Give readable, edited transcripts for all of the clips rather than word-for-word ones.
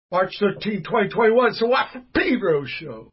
March 13, 2021. So what for Pedro Show.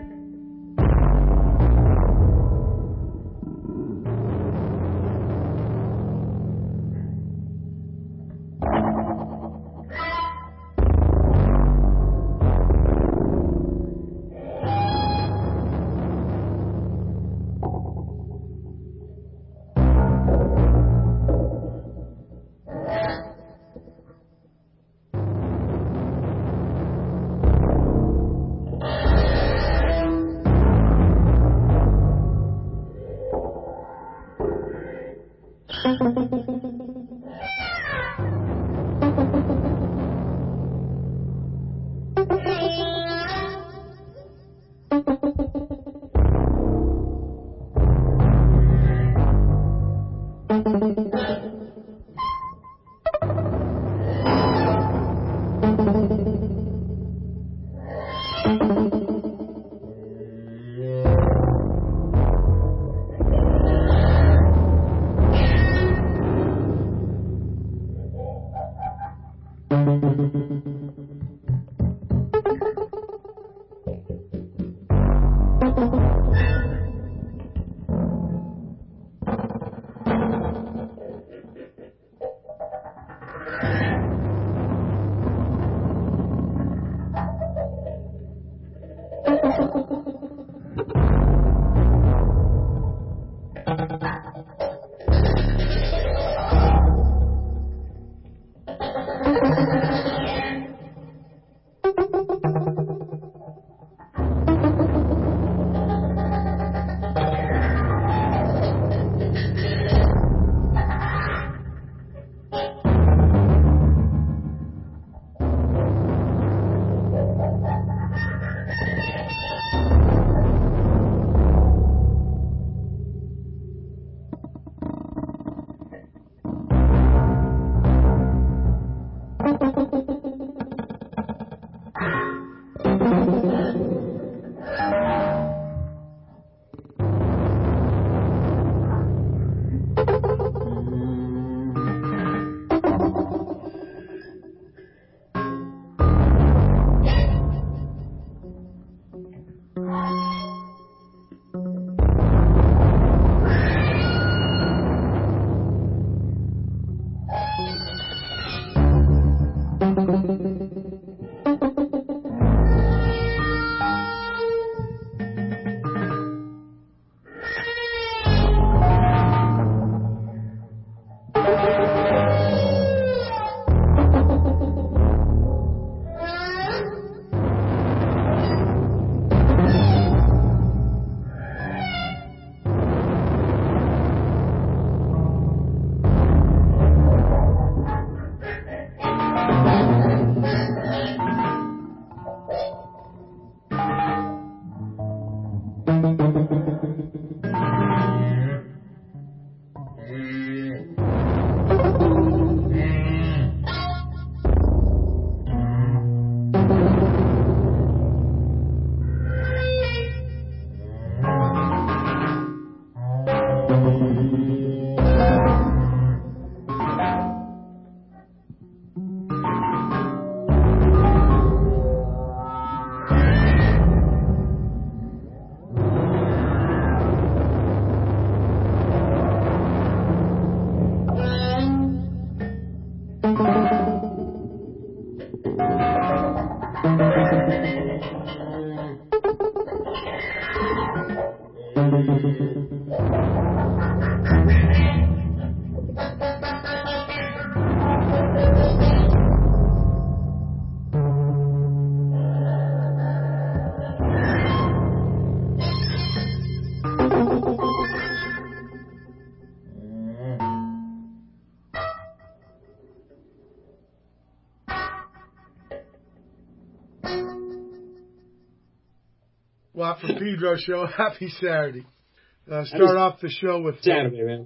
Watt from Pedro Show. Happy Saturday. Start off the show with... Saturday, man.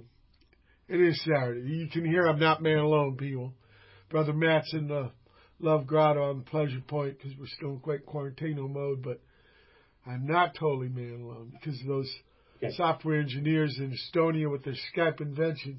It is Saturday. You can hear I'm not man alone, people. Brother Matt's in the Love Grotto on Pleasure Point because we're still in quick quarantino mode, but I'm not totally man alone because of those software engineers in Estonia with their Skype invention.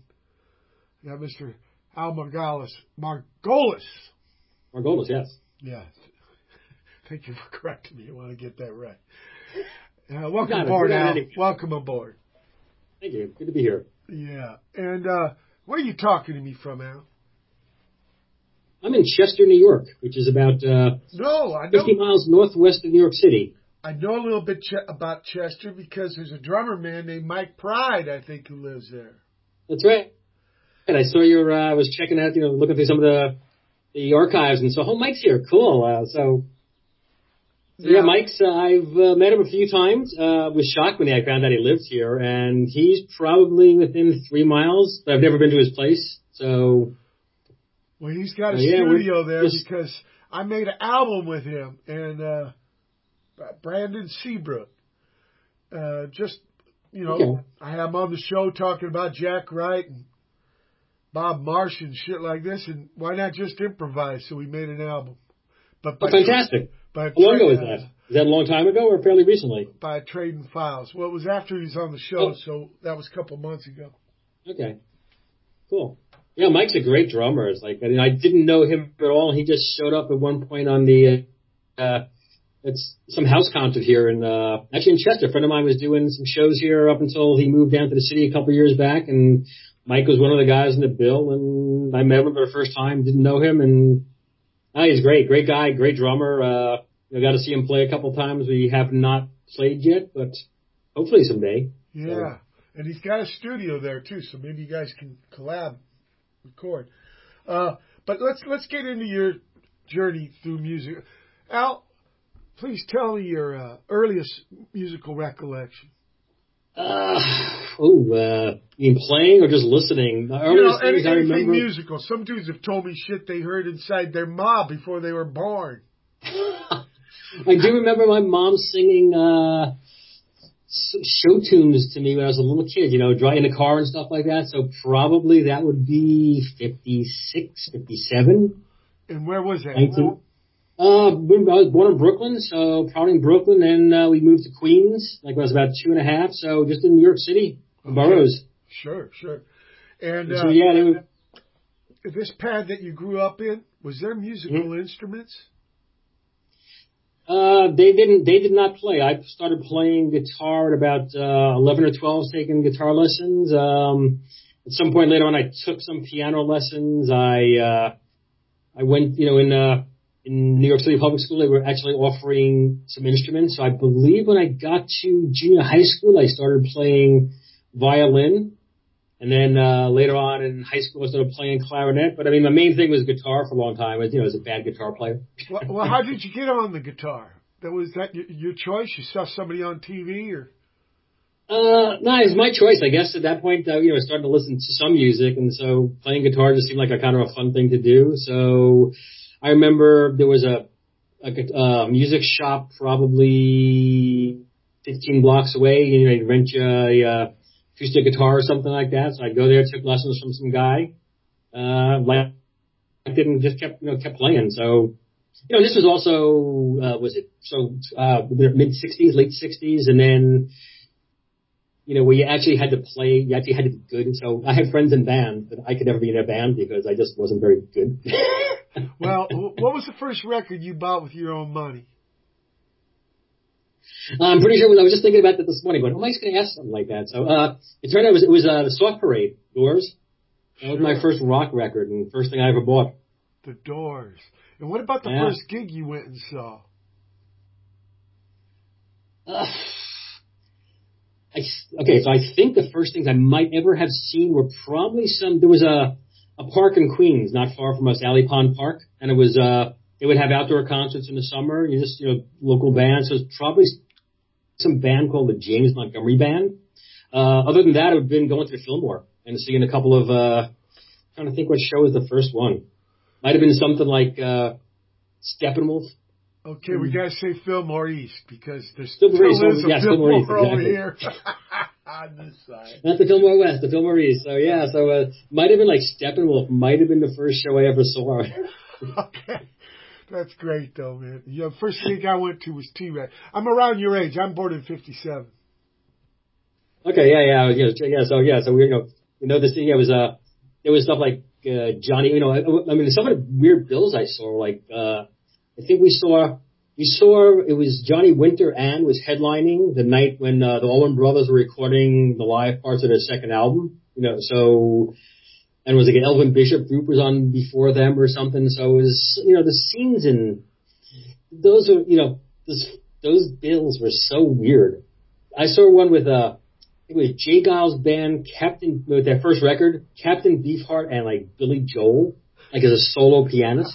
I got Mr. Al Margolis. Margolis, yes. Yeah. Thank you for correcting me. I want to get that right. Welcome aboard, Al. Welcome aboard. Thank you. Good to be here. Yeah. And where are you talking to me from, Al? I'm in Chester, New York, which is about 50 miles northwest of New York City. I know a little bit about Chester because there's a drummer man named Mike Pride, I think, who lives there. That's right. And I saw I was checking out, looking through some of the archives, and so, Mike's here. Cool. Yeah, Mike's, I've met him a few times. Was shocked when I found out he lived here, and he's probably within 3 miles, but I've never been to his place, so... Well, he's got a studio there because I made an album with him and Brandon Seabrook. I have him on the show talking about Jack Wright and Bob Marsh and shit like this, and why not just improvise? So we made an album. Fantastic. How long ago was that? Is that a long time ago or fairly recently? By Trading Files. Well, it was after he was on the show, so that was a couple months ago. Okay. Cool. Yeah, Mike's a great drummer. It's like, I didn't know him at all. He just showed up at one point on it's some house concert here actually in Chester. A friend of mine was doing some shows here up until he moved down to the city a couple of years back, and Mike was one of the guys in the bill, and I met him for the first time, didn't know him, and he's great guy, great drummer. Got to see him play a couple of times. We have not played yet, but hopefully someday. Yeah, and he's got a studio there too, so maybe you guys can collab. Record. But let's get into your journey through music. Al, please tell me your earliest musical recollection. You mean playing or just lining? Anything musical. Some dudes have told me shit they heard inside their mom before they were born. I do remember my mom singing show tunes to me when I was a little kid, in the car and stuff like that. So probably that would be 56, 57. And where was that? I was born in Brooklyn, so probably in Brooklyn. Then we moved to Queens, when I was about 2.5. So just in New York City, boroughs. Sure. And so, this pad that you grew up in, was there musical instruments? They did not play. I started playing guitar at about 11 or 12, taking guitar lessons. At some point later on, I took some piano lessons. I went, in New York City Public School, they were actually offering some instruments. So I believe when I got to junior high school, I started playing violin. And then later on in high school, I started playing clarinet. But, my main thing was guitar for a long time. I was a bad guitar player. Well, how did you get on the guitar? Was that your choice? You saw somebody on TV? Or? No, it was my choice. I guess at that point, I started to listen to some music. And so playing guitar just seemed like a kind of a fun thing to do. So I remember there was a music shop probably 15 blocks away. You'd rent you a acoustic guitar or something like that. So I'd go there, took lessons from some guy. Kept playing. So, this was also, mid 60s, late 60s. And then, where you actually had to play, you actually had to be good. And so I had friends in bands, but I could never be in a band because I just wasn't very good. Well, what was the first record you bought with your own money? I'm pretty sure I was just thinking about that this morning, going, how am I going to ask something like that? So it turned out it was the Soft Parade, Doors. That was my first rock record and first thing I ever bought. The Doors. And what about the first gig you went and saw? Okay, so I think the first things I might ever have seen were probably there was a park in Queens, not far from us, Alley Pond Park, and it was they would have outdoor concerts in the summer, local bands. So it was probably some band called the James Montgomery Band. Other than that, I've been going to the Fillmore and seeing a couple of, trying to think what show was the first one. Might have been something like Steppenwolf. Okay, we got to say Fillmore East because there's Fillmore Fillmore over here on this side. Not the Fillmore West, the Fillmore East. So, might have been like Steppenwolf. Might have been the first show I ever saw. Okay. That's great, though, man. First gig I went to was T-Rex. I'm around your age. I'm born in 57. Okay, So we, this thing, it was stuff like Johnny, some of the weird bills I saw, like, I think we saw we saw, it was Johnny Winter and was headlining the night when the Allman Brothers were recording the live parts of their second album. So, and it was like an Elvin Bishop group was on before them or something. So it was, the scenes in those are, those bills were so weird. I saw one with, it was Jay Giles' band, with their first record, Captain Beefheart and like Billy Joel, like as a solo pianist.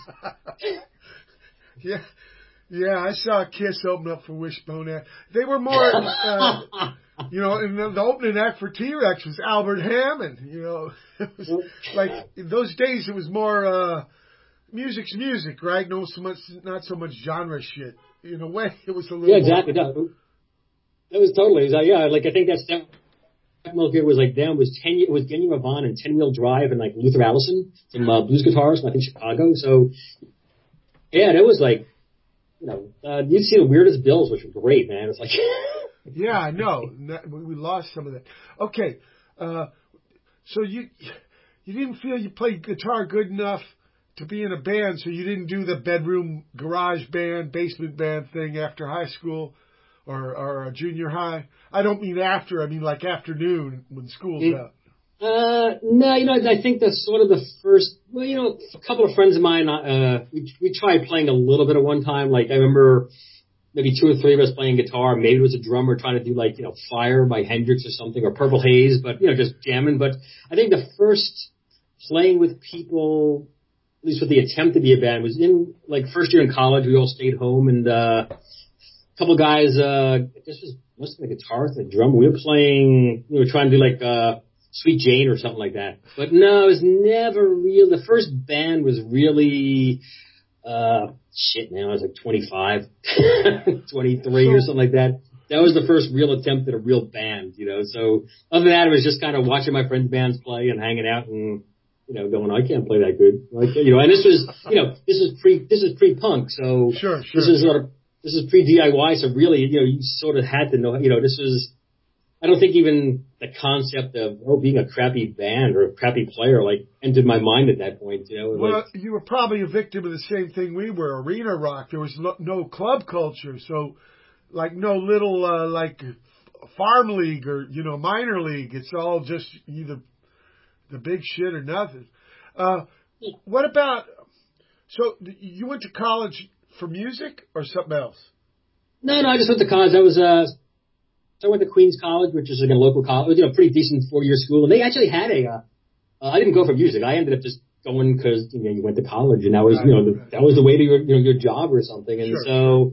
Yeah, I saw Kiss open up for Wishbone. They were more, and the opening act for T-Rex was Albert Hammond. It was like in those days it was more music's music, right? Not so much genre shit. In a way, it was a little. Yeah, exactly. No, it was totally. It was, like I think that's it was like them. It was Genny Ravon and 10 Wheel Drive and like Luther Allison, some blues guitarists from I think Chicago. So yeah, and it was like. You'd see the weirdest bills, which were great, man. It's like, yeah, I know. We lost some of that. Okay, so you didn't feel you played guitar good enough to be in a band, so you didn't do the bedroom, garage band, basement band thing after high school or junior high. I don't mean after. I mean like afternoon when school's out. No, I think that's sort of the first, a couple of friends of mine, we tried playing a little bit at one time. Like I remember maybe 2 or 3 of us playing guitar. Maybe it was a drummer trying to do like, Fire by Hendrix or something or Purple Haze, but, just jamming. But I think the first playing with people, at least with the attempt to be a band, was in like first year in college. We all stayed home and, a couple guys, this was must have been a guitarist and a drummer. We were playing, we were trying to do like, Sweet Jane or something like that. But no, it was never real. The first band was really, man, I was like 25, 23 or something like that. That was the first real attempt at a real band, So other than that, it was just kind of watching my friends' bands play and hanging out and, going, I can't play that good. Like, and this was, this is pre-punk. So sure. This is pre-DIY. So really, you sort of had to know, this was, I don't think even the concept of being a crappy band or a crappy player like entered my mind at that point. Well, you were probably a victim of the same thing we were. Arena rock. There was no club culture, so like no little like farm league or minor league. It's all just either the big shit or nothing. What about? So you went to college for music or something else? No, I just went to college. So I went to Queens College, which is like a local college, pretty decent 4-year school. And they actually had I didn't go for music. I ended up just going because, you went to college and that was, that was the way to your job or something. And sure.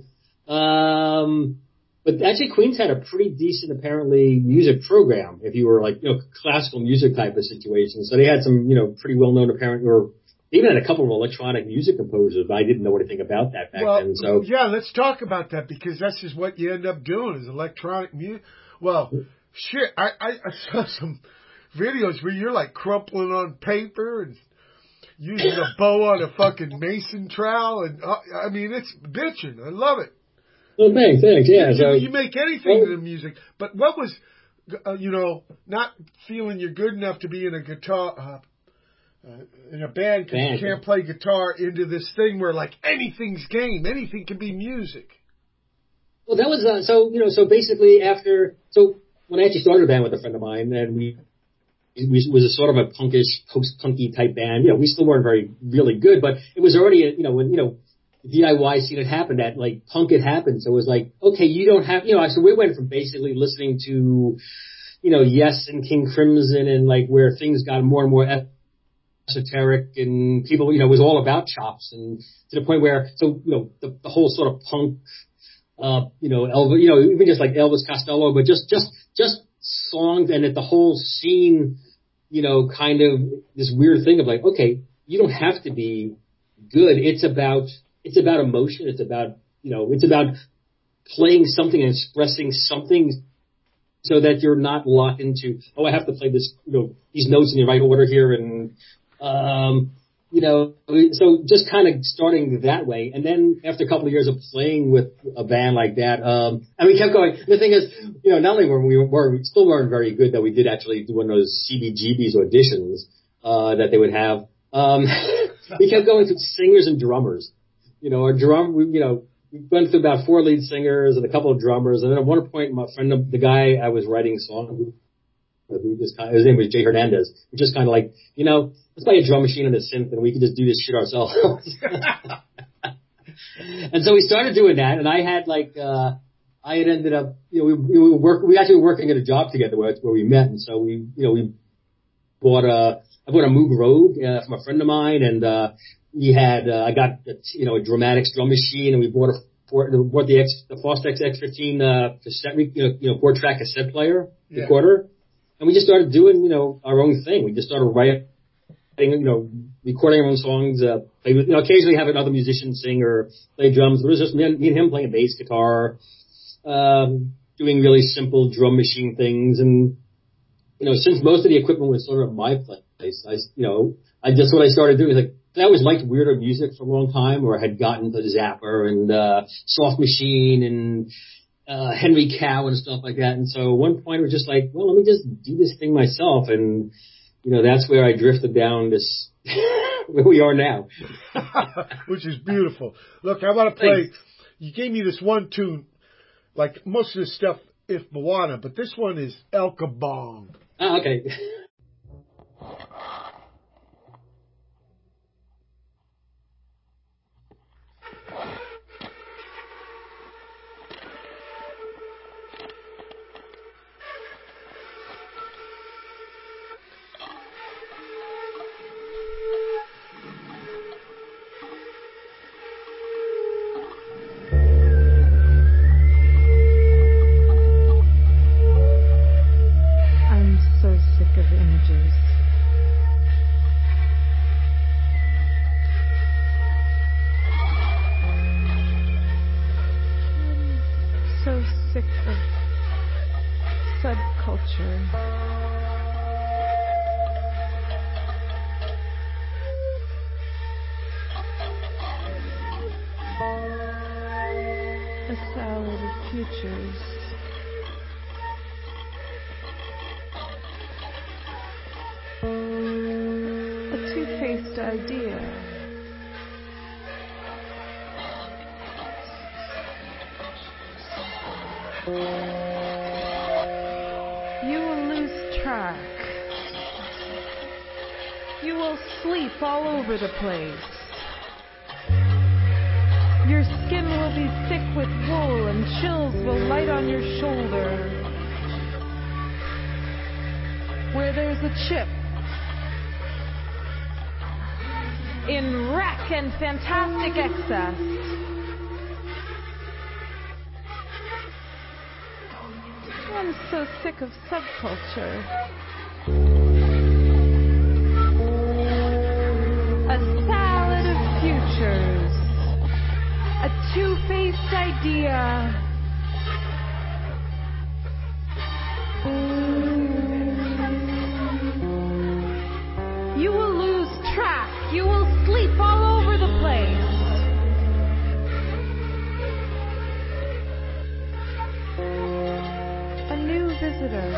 But actually Queens had a pretty decent, apparently, music program if you were like, classical music type of situation. So they had some, pretty well-known or even had a couple of electronic music composers, but I didn't know anything about that back then. So yeah, let's talk about that because that's just what you end up doing is electronic music. Well, shit, I saw some videos where you're like crumpling on paper and using a bow on a fucking mason trowel, and I mean it's bitching. I love it. Well, thanks, yeah. You make anything to the music, but what was, not feeling you're good enough to be in a guitar. In a band because you can't play guitar into this thing where like anything's game, anything can be music. Well, that was so basically when I actually started a band with a friend of mine, and it was a sort of a punkish, post-punky type band. We still weren't really good, but it was already when the DIY scene had happened, that like punk had happened, so it was like okay, you don't have so we went from basically listening to Yes and King Crimson and like where things got more and more esoteric and people, it was all about chops and to the point where, the whole sort of punk, Elvis, even just like Elvis Costello, but just songs and the whole scene, kind of this weird thing of like, okay, you don't have to be good. It's about emotion. It's about playing something and expressing something so that you're not locked into, I have to play this, these notes in the right order here and, so just kind of starting that way. And then after a couple of years of playing with a band like that, and we kept going. The thing is, not only we still weren't very good, that we did actually do one of those CBGB's auditions, that they would have. We kept going to singers and drummers, we went through about 4 lead singers and a couple of drummers, and then at one point, my friend, the guy I was writing songs with, his name was Jay Hernandez. We just kind of like, let's buy a drum machine and a synth, and we can just do this shit ourselves. And so we started doing that, and I had I had ended up, we actually were working at a job together where we met, and so we bought I bought a Moog Rogue from a friend of mine, and I got a Dramatics drum machine, and we bought the Fostex X15 cassette, 4-track cassette player recorder, and we just started doing our own thing. We just started writing, recording our own songs. Occasionally having other musicians sing or play drums. It was just me and him playing bass guitar, doing really simple drum machine things, and since most of the equipment was sort of my place, I just what I started doing is I always liked weirder music for a long time, or I had gotten to Zapper and Soft Machine and Henry Cow and stuff like that. And so at one point it was just like, well, let me just do this thing myself, and that's where I drifted down this where we are now. Which is beautiful. Look, I want to play. Thanks. You gave me this one tune, like most of this stuff, If Bwana, but this one is El Kabong. Oh, okay. You will lose track. You will sleep all over the place. Your skin will be thick with wool and chills will light on your shoulder. Where there's a chip. In wreck and fantastic excess. I'm so sick of subculture. A salad of futures. A two-faced idea. You will lose track. You will sleep all over the place. Visitor.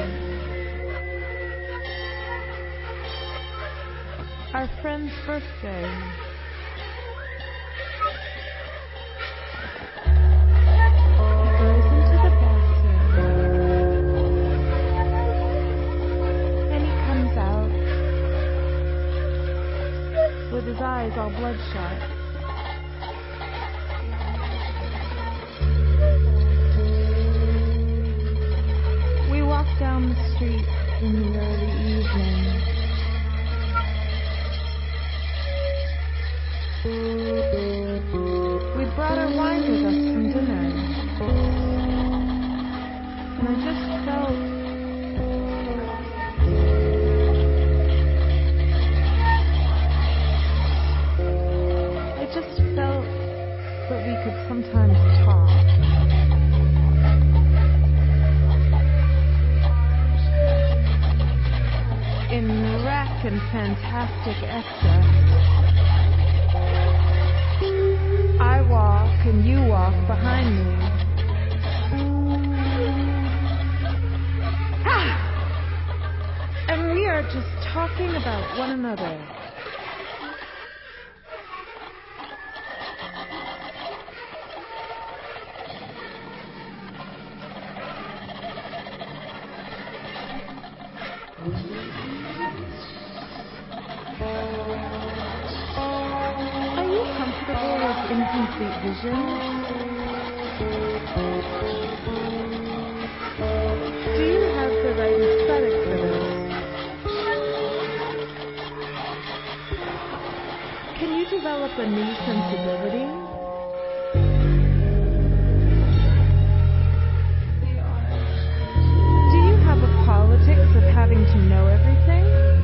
Our friend's birthday. He goes into the bathroom and he comes out with his eyes all bloodshot. Down the street in the early evening. We brought our wine with us from dinner. And I just felt that we could sometimes talk. In wreck and fantastic excess. I walk and you walk behind me. And we are just talking about one another. Are you comfortable with incomplete vision? Do you have the right aesthetic for this? Can you develop a new sensibility? Do you have a politics of having to know everything?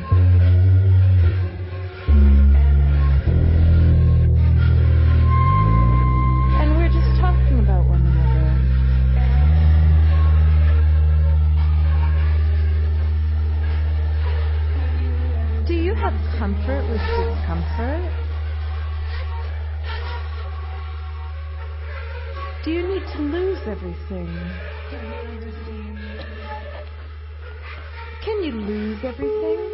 And we're just talking about one another. Do you have comfort with discomfort? Do you need to lose everything? Can you lose everything?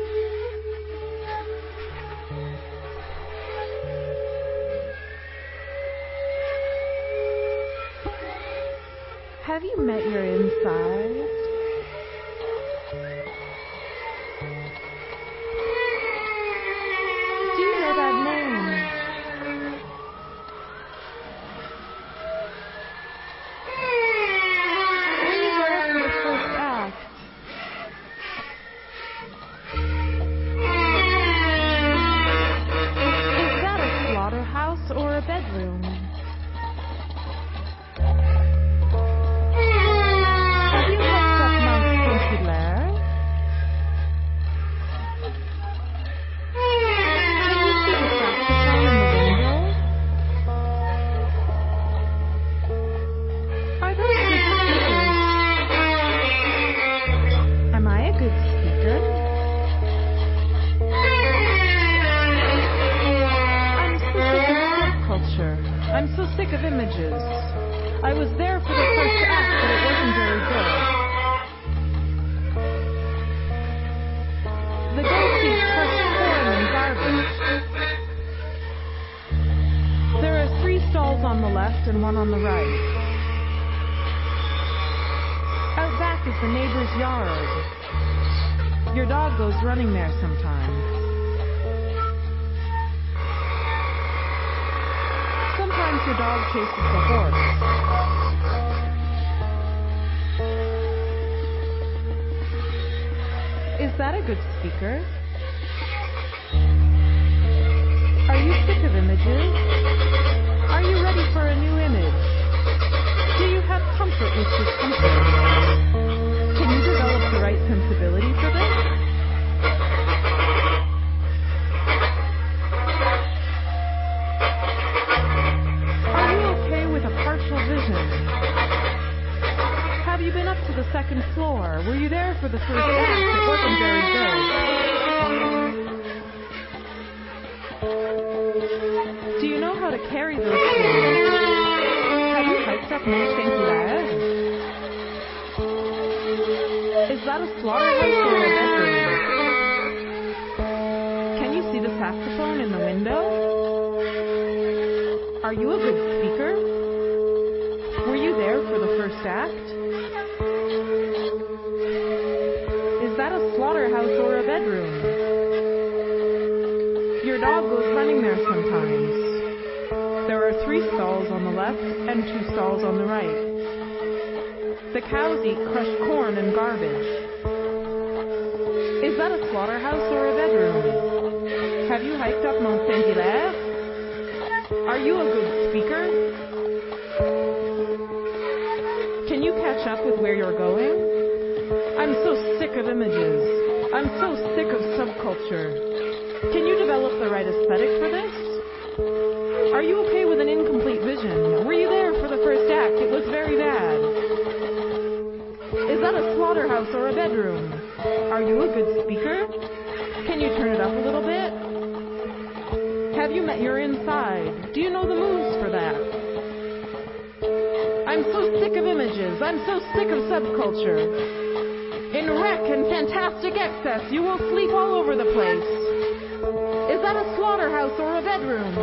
Have you met your inside? Do you know that name? Were you there for the first act? Is that a slaughterhouse or a bedroom? Have you looked up Mount Saint-Hilaire? Can you see the saxophone in the window? Are those good speakers? Am I a good speaker? I'm so sick of subculture. I'm so sick of images. I was there for the first act, but it wasn't very good. The ghosties crushed corn and garbage. There are 3 stalls on the left and 1 on the right. Out back is the neighbor's yard. Your dog goes running there sometimes. Sometimes your dog chases the horse. Is that a good speaker? Are you sick of images? Are you ready for a new image? Do you have comfort with discomfort? Can you develop the right sensibility for this? Are you okay with a partial vision? Have you been up to the 2nd floor? Were you there for the first act? It wasn't very good. Do you know how to carry those things? Have you hiked up Mont Saint-Hilaire? Is that a slaughterhouse or a bedroom? Can you see the saxophone in the window? Are you a good speaker? Were you there for the first act? Is that a slaughterhouse or a bedroom? Your dog goes running there sometimes. There are 3 stalls on the left and 2 stalls on the right. The cows eat crushed corn and garbage. Is that a slaughterhouse or a bedroom? Have you hiked up Mont Saint-Hilaire? Are you a good speaker? Can you catch up with where you're going? I'm so sick of images. I'm so sick of subculture. Can you develop the right aesthetic for this? Are you okay with an incomplete vision? Were you there for the first act? It was very bad. Is that a slaughterhouse or a bedroom? Are you a good speaker? Can you turn it up a little bit? Have you met your inside? Do you know the moves for that? I'm so sick of images. I'm so sick of subculture. In wreck and fantastic excess, you will sleep all over the place. Is that a slaughterhouse or a bedroom?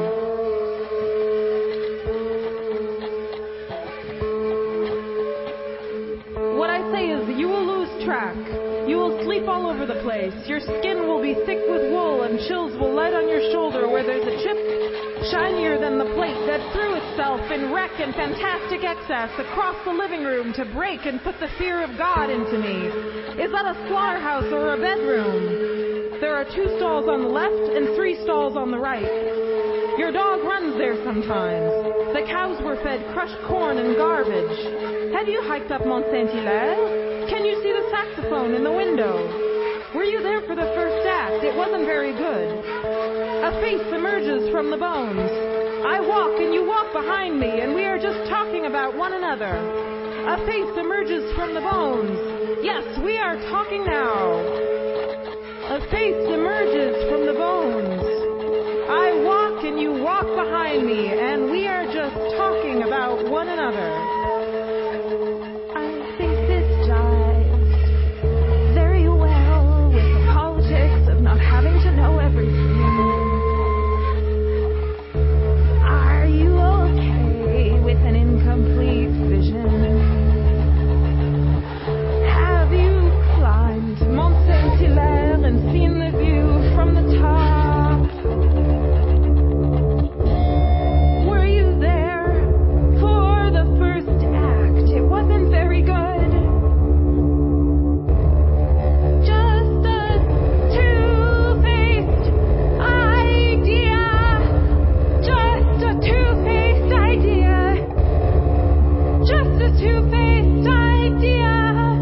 What I say is you will lose track. You will sleep all over the place. Your skin will be thick with wool, and chills will light on your shoulder where there's a chip shinier than the plate that threw itself in wreck and fantastic excess across the living room to break and put the fear of God into me. Is that a slaughterhouse or a bedroom? There are 2 stalls on the left and 3 stalls on the right. Your dog runs there sometimes. The cows were fed crushed corn and garbage. Have you hiked up Mont Saint-Hilaire? Can you see the saxophone in the window? Were you there for the first act? It wasn't very good. A face emerges from the bones. I walk and you walk behind me, and we are just talking about one another. A face emerges from the bones. Yes, we are talking now. A face emerges from the bones. I walk and you walk behind me, and we are just talking about one another. I think this jives very well with the politics of not having to know everything. Are you okay with an incomplete vision? Have you climbed Mont Saint-Hilaire and seen the view from the top? Were you there for the first act? It wasn't very good. Just a two-faced idea. Just a two-faced idea. Just a two-faced idea.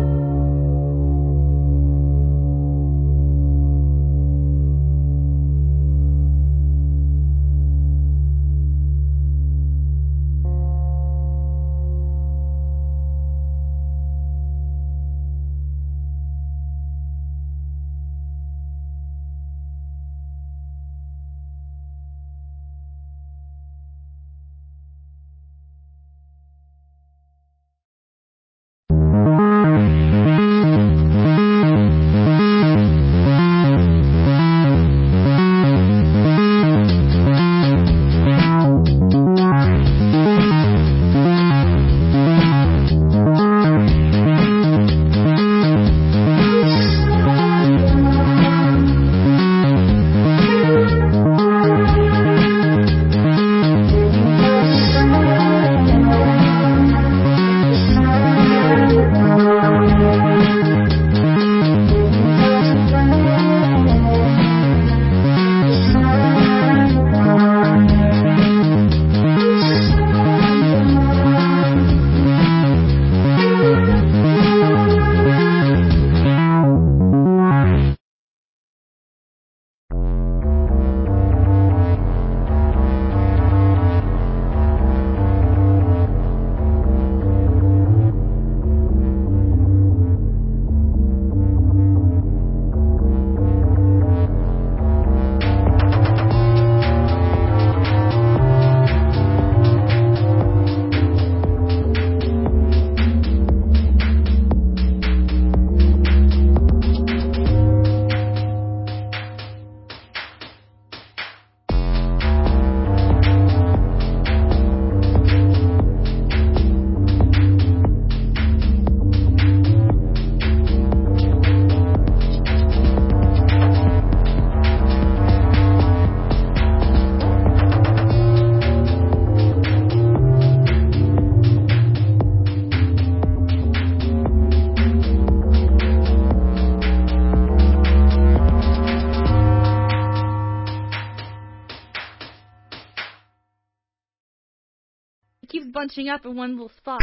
It keeps bunching up in one little spot.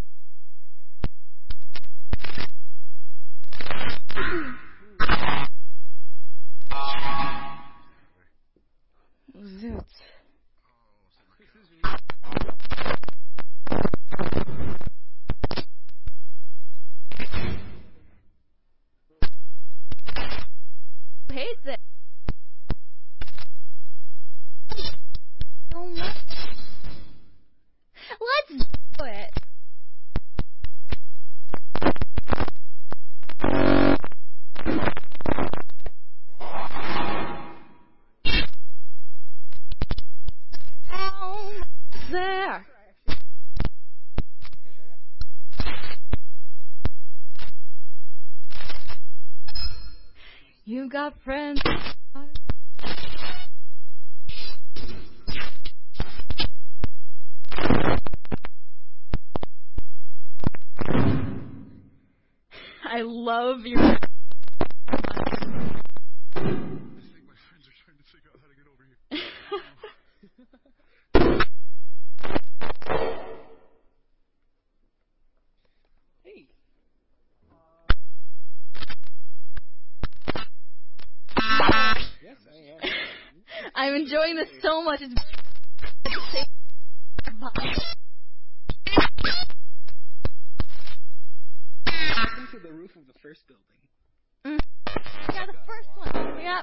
Zoots. Who hates it? So much. Let's do it. There. You got friends. I love your. I think my friends are trying to figure out how to get over here. Hey. Yes, I am. I'm enjoying this so much. It's Listen to the roof of the first building. Yeah, the first one. Yeah.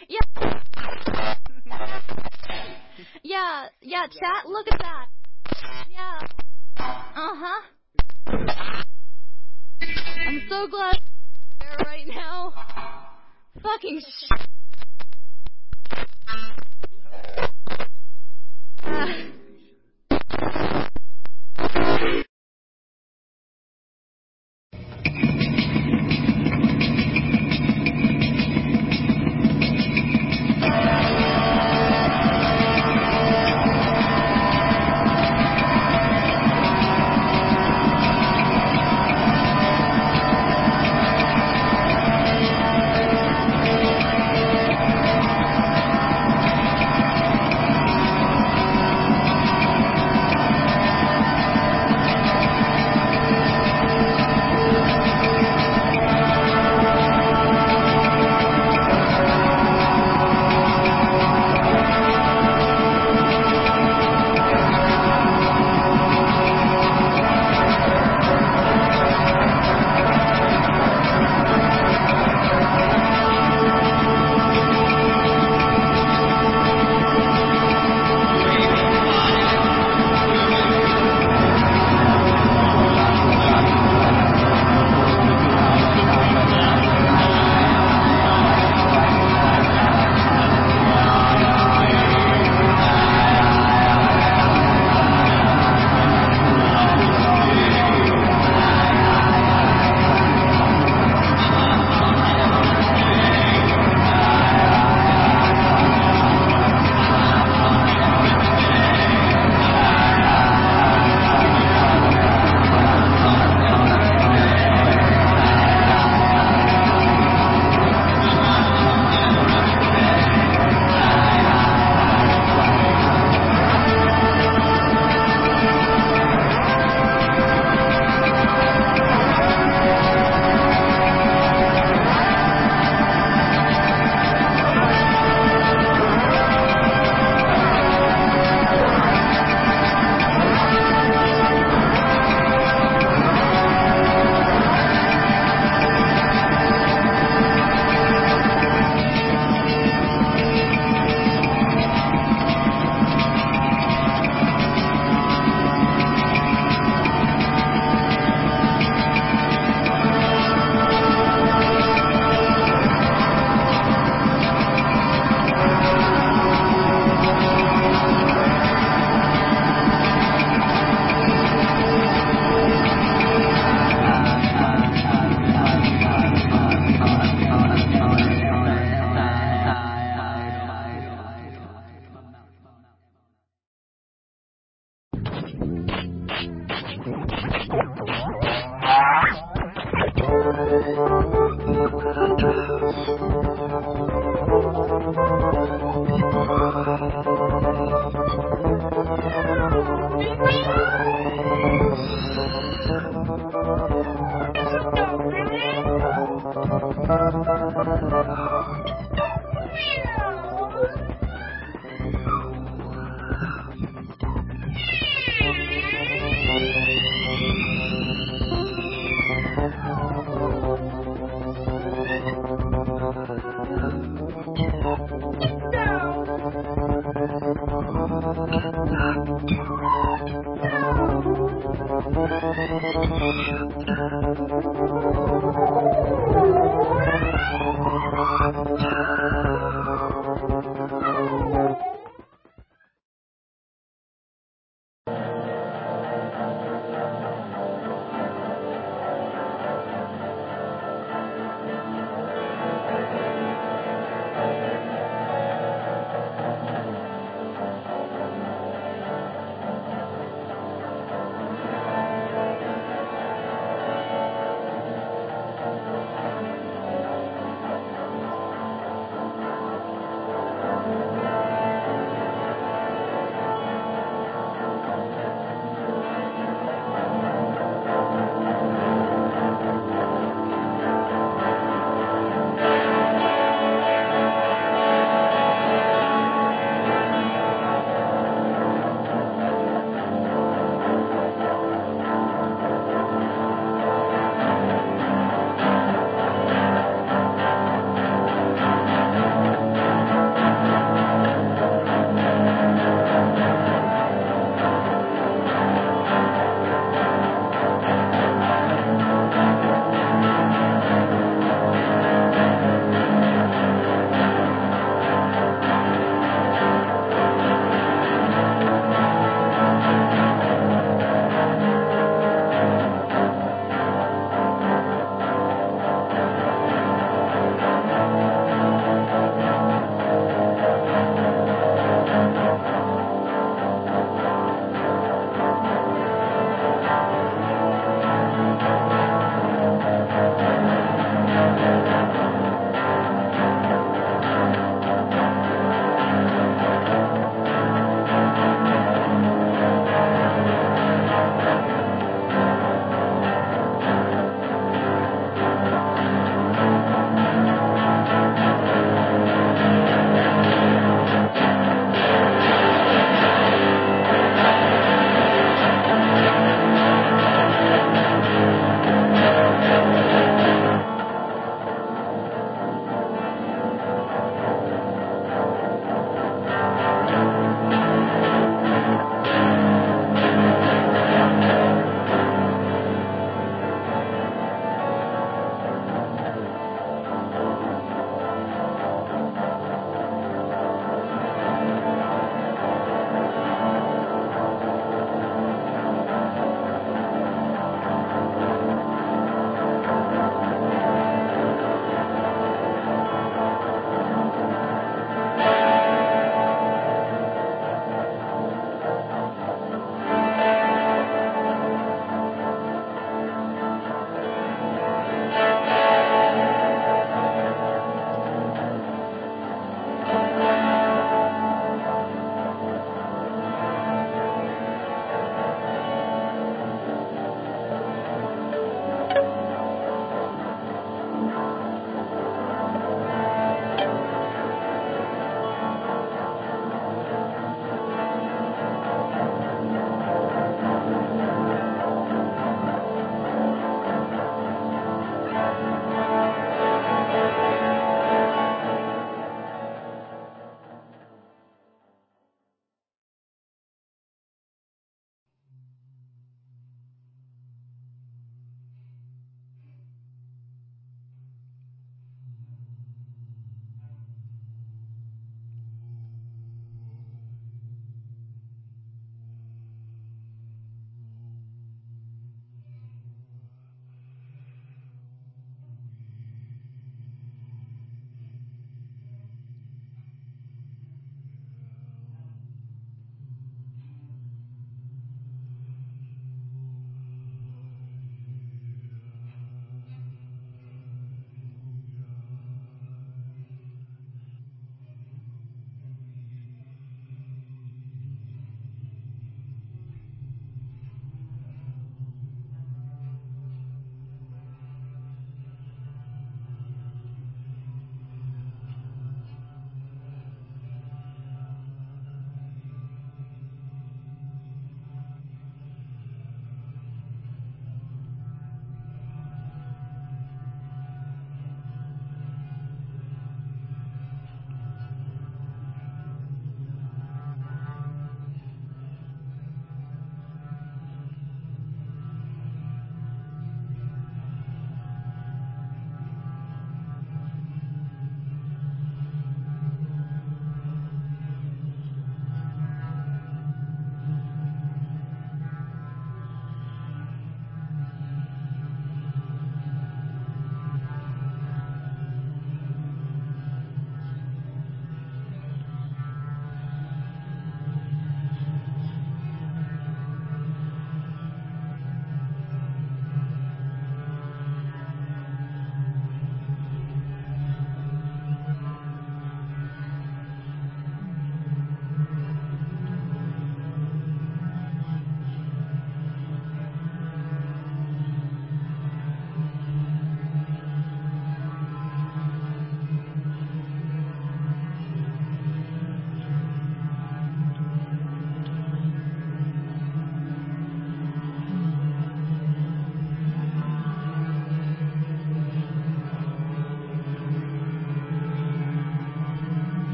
Yeah. Yeah, chat, look at that. Yeah. Uh-huh. I'm so glad I'm there right now. Fucking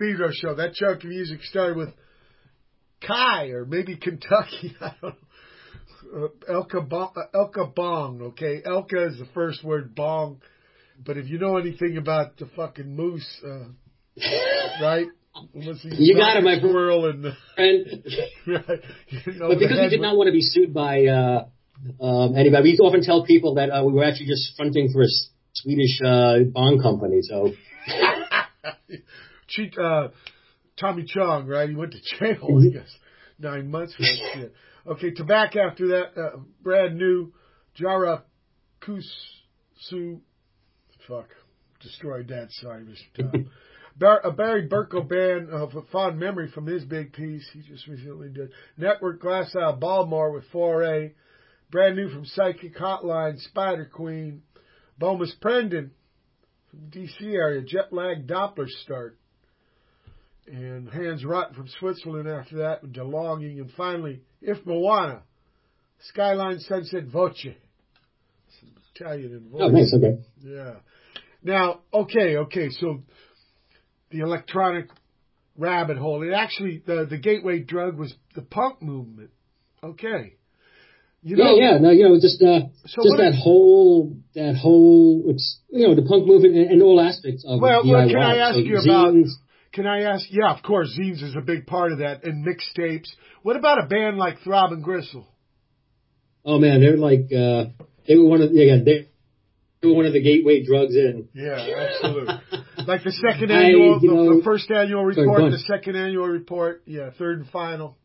Speedo Show. That chunk of music started with Kai or maybe Kentucky. I don't know. Elka Bong, okay? Elka is the first word, bong. But if you know anything about the fucking moose, right? You got it, my squirrel and friend. right, you know, but because we did not want to be sued by anybody, we often tell people that we were actually just fronting for a Swedish bong company. So, Tommy Chong, right? He went to jail, I guess, 9 months for that shit. Okay, to back after that, brand new Jara Kusu. Fuck, destroyed that. Sorry, Mr. Tom. Barry Burko band of a fond memory from his big piece he just recently did. Network Glassile Baltimore with 4A. Brand new from Psychic Hotline, Spider Queen. Bomis Prendon from DC area, Jet Lag Doppler Start. And Hans Rotten from Switzerland after that with DeLonging. And finally, If Moana, Skyline Sunset Voce. This is Italian in voice. Oh, nice, okay. Yeah. Now, okay, so the electronic rabbit hole. It actually, the gateway drug was the punk movement. Okay. You know, just that whole, the punk movement and all aspects of DIY. Well, can I ask you about, yeah, of course, zines is a big part of that, and mixtapes. What about a band like Throb and Gristle? Oh man, they're like, they were one of the gateway drugs in. Yeah, absolutely. Like the second annual, the first annual report, the second annual report, yeah, third and final.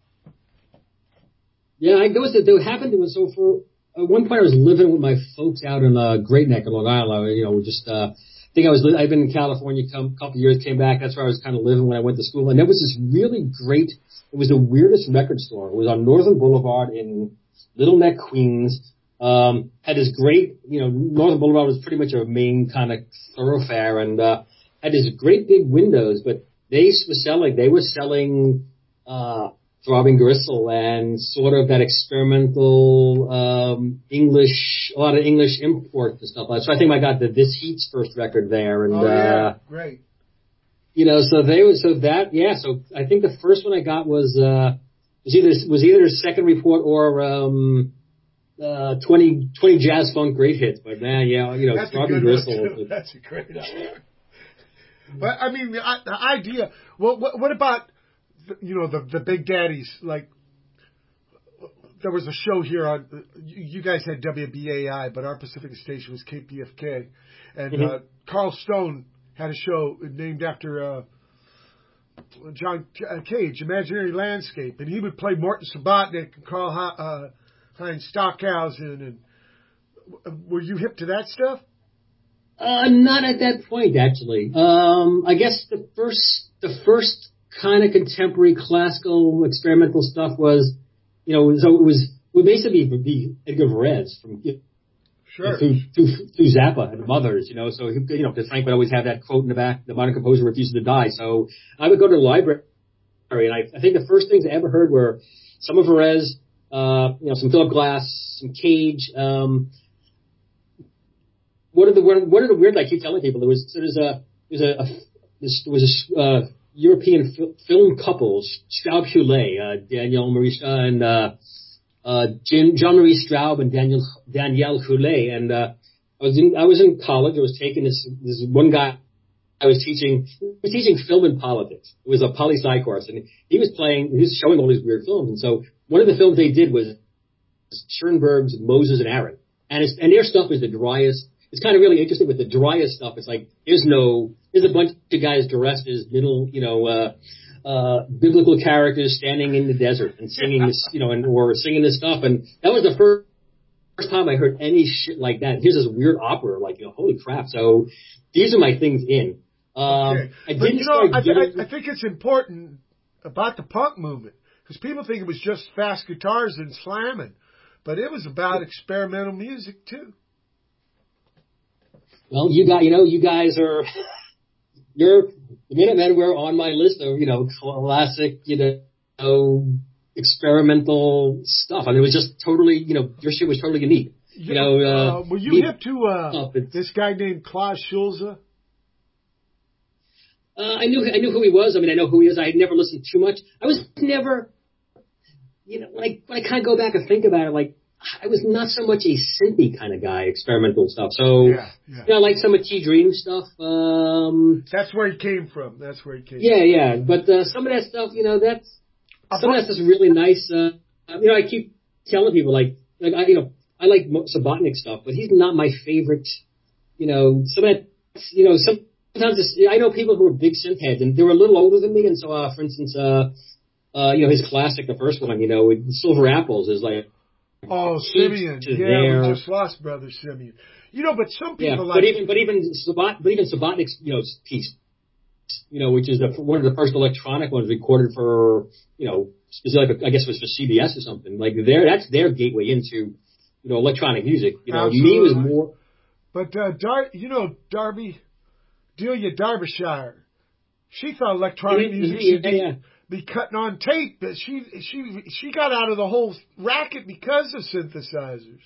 Yeah, there happened to us. So for at one point, I was living with my folks out in Great Neck in Long Island. I've been in California a couple of years, came back. That's where I was kind of living when I went to school. And there was this really great. It was the weirdest record store. It was on Northern Boulevard in Little Neck, Queens. Had this great, Northern Boulevard was pretty much a main kind of thoroughfare, and had these great big windows. But they were selling Throbbing Gristle and sort of that experimental English, a lot of English import and stuff like that. So I think I got the This Heat's first record there, and great. So I think the first one I got was either a second report or 20 jazz funk great hits. But man, that's Throbbing Gristle. That's a great idea. But I mean, the idea. What about the big daddies? Like, there was a show here on. You guys had WBAI, but our Pacific station was KPFK, and Carl Stone had a show named after John Cage, Imaginary Landscape, and he would play Morton Subotnick and Karl Heinz Stockhausen. And were you hip to that stuff? Not at that point, actually. I guess the first kind of contemporary classical experimental stuff was, would basically be Edgar Varese from through Zappa and Mothers, So because Frank would always have that quote in the back: "The modern composer refuses to die." So I would go to the library, and I think the first things I ever heard were some of Varese, some Philip Glass, some Cage. What are the weird? I keep telling people there was a European film couples, Straub-Huillet, Jean-Marie Straub and Danielle Huillet, and I was in college. I was taking this one guy. I was teaching film and politics. It was a poli-sci course, and he was showing all these weird films. And so one of the films they did was Schoenberg's Moses and Aaron, and their stuff was the driest. It's kind of really interesting with the driest stuff. It's like there's a bunch of guys dressed as biblical characters standing in the desert and singing this, or singing this stuff. And that was the first time I heard any shit like that. Here's this weird opera, holy crap. So these are my things in. Okay. I think it's important about the punk movement because people think it was just fast guitars and slamming, but it was about experimental music too. Well, you guys are, the Minutemen were on my list of, classic, experimental stuff. I mean, it was just totally, your shit was totally unique. Were you hip to this guy named Klaus Schulze? I knew who he was. I mean, I know who he is. I had never listened too much. I was never, when I kind of go back and think about it, like, I was not so much a synthy kind of guy, experimental stuff. So, I like some of T Dream stuff. That's where he came from. Yeah. But some of that stuff, some of that stuff's really nice. I keep telling people I like Subotnick stuff, but he's not my favorite. Some of that, sometimes I know people who are big synth heads, and they were a little older than me, and so, for instance, his classic, the first one, Silver Apples is like. Oh, Simeon. Yeah, we just lost Brother Simeon. But some people but even Subotnick's, piece, which is one of the first electronic ones recorded for, specific, I guess it was for CBS or something. Like that's their gateway into, electronic music. Me was more. But Darby, Delia Derbyshire, she thought electronic music should be cutting on tape, but she got out of the whole racket because of synthesizers.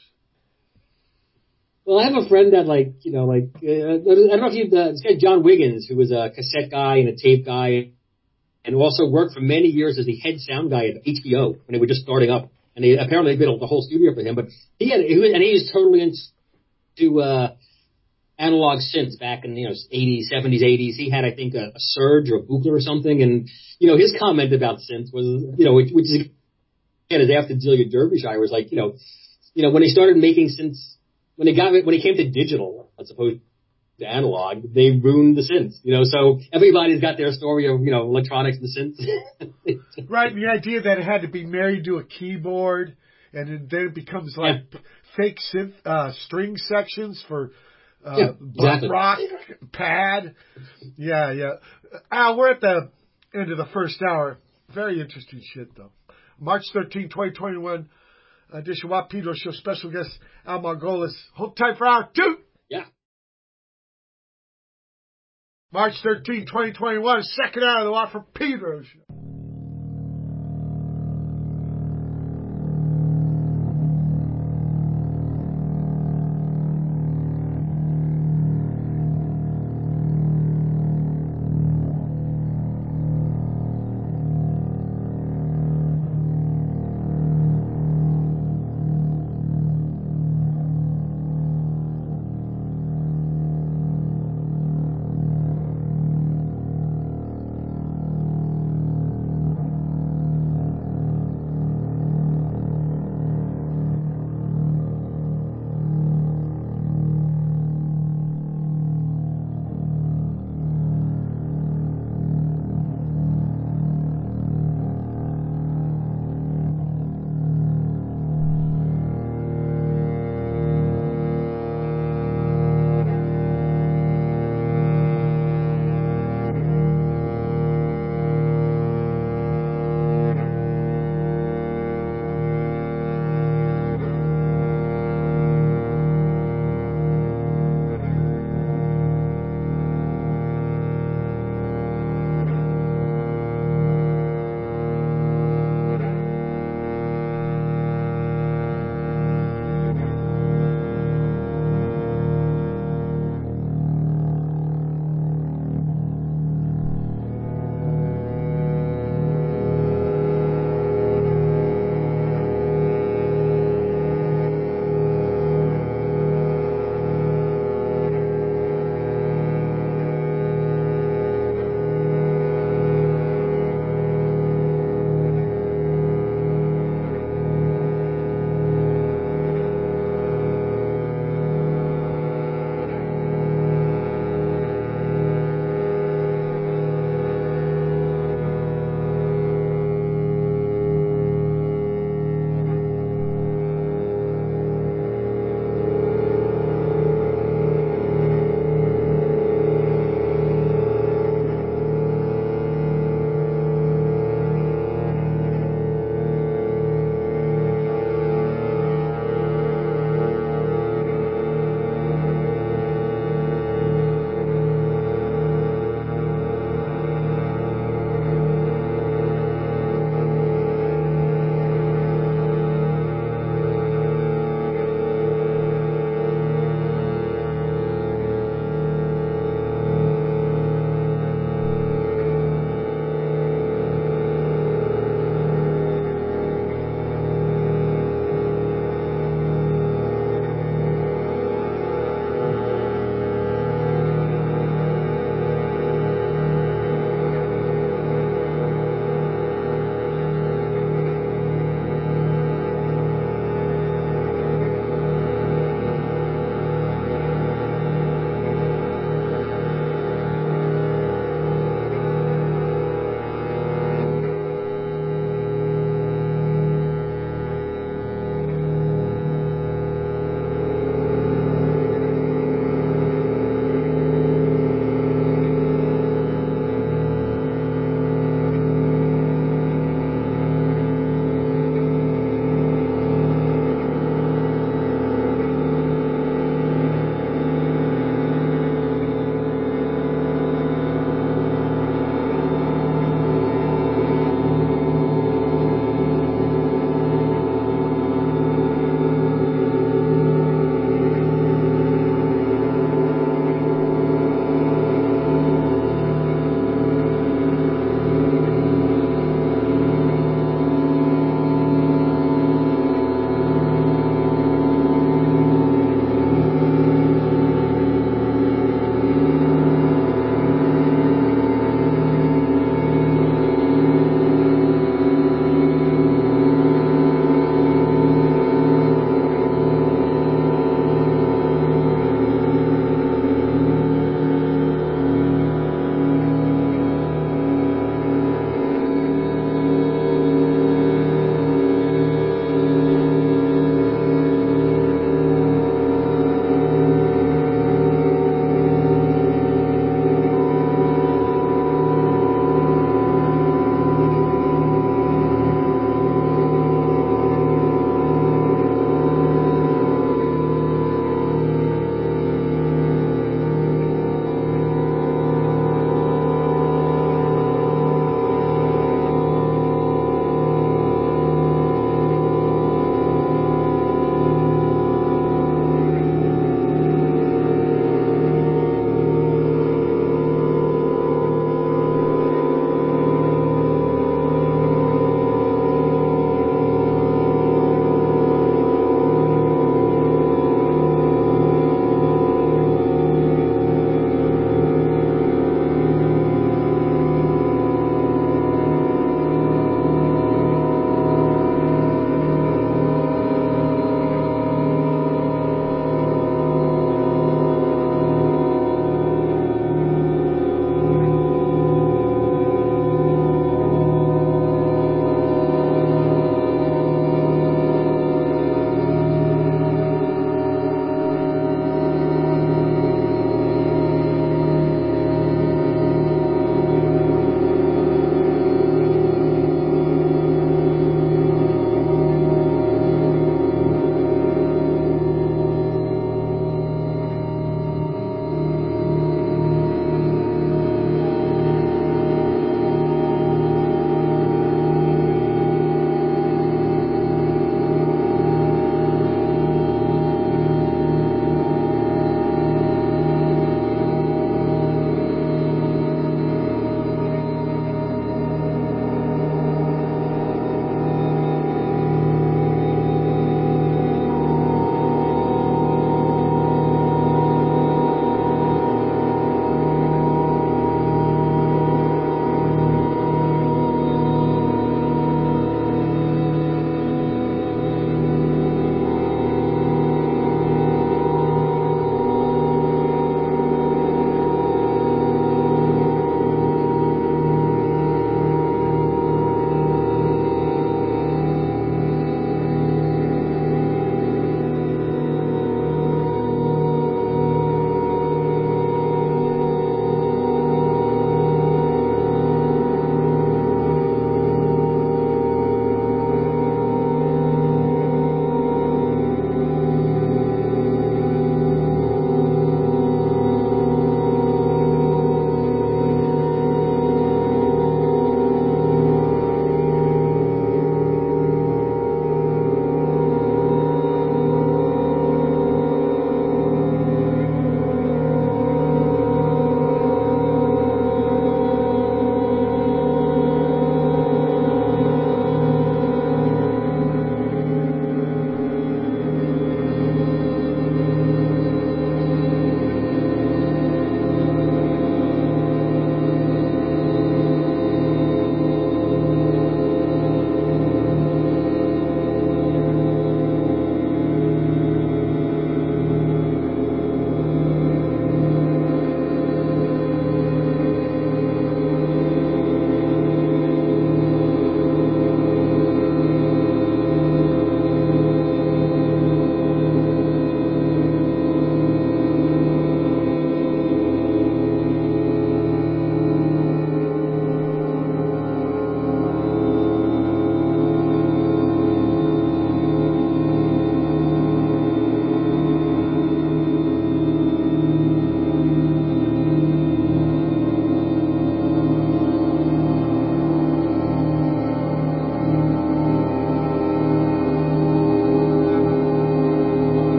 Well, I have a friend that I don't know if you this guy John Wiggins, who was a cassette guy and a tape guy, and also worked for many years as the head sound guy at HBO when they were just starting up, and they apparently built the whole studio for him. But he was totally into analog synths back in 80s, 70s, 80s. He had, I think, a Surge or a Buchla or something, and his comment about synths was which is again is after Delia Derbyshire was like when they started making synths when it came to digital as opposed to analog, they ruined the synths. So everybody's got their story of electronics and synths. Right, and the idea that it had to be married to a keyboard, and then it becomes like fake synth string sections for. Exactly. Rock pad. Yeah. Al, we're at the end of the first hour. Very interesting shit, though. March 13, 2021 edition Watt Pedro Show. Special guest Al Margolis. Hold tight for hour 2. Yeah. March 13, 2021, second hour of the Watt from Pedro Show.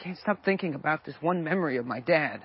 can't stop thinking about this one memory of my dad.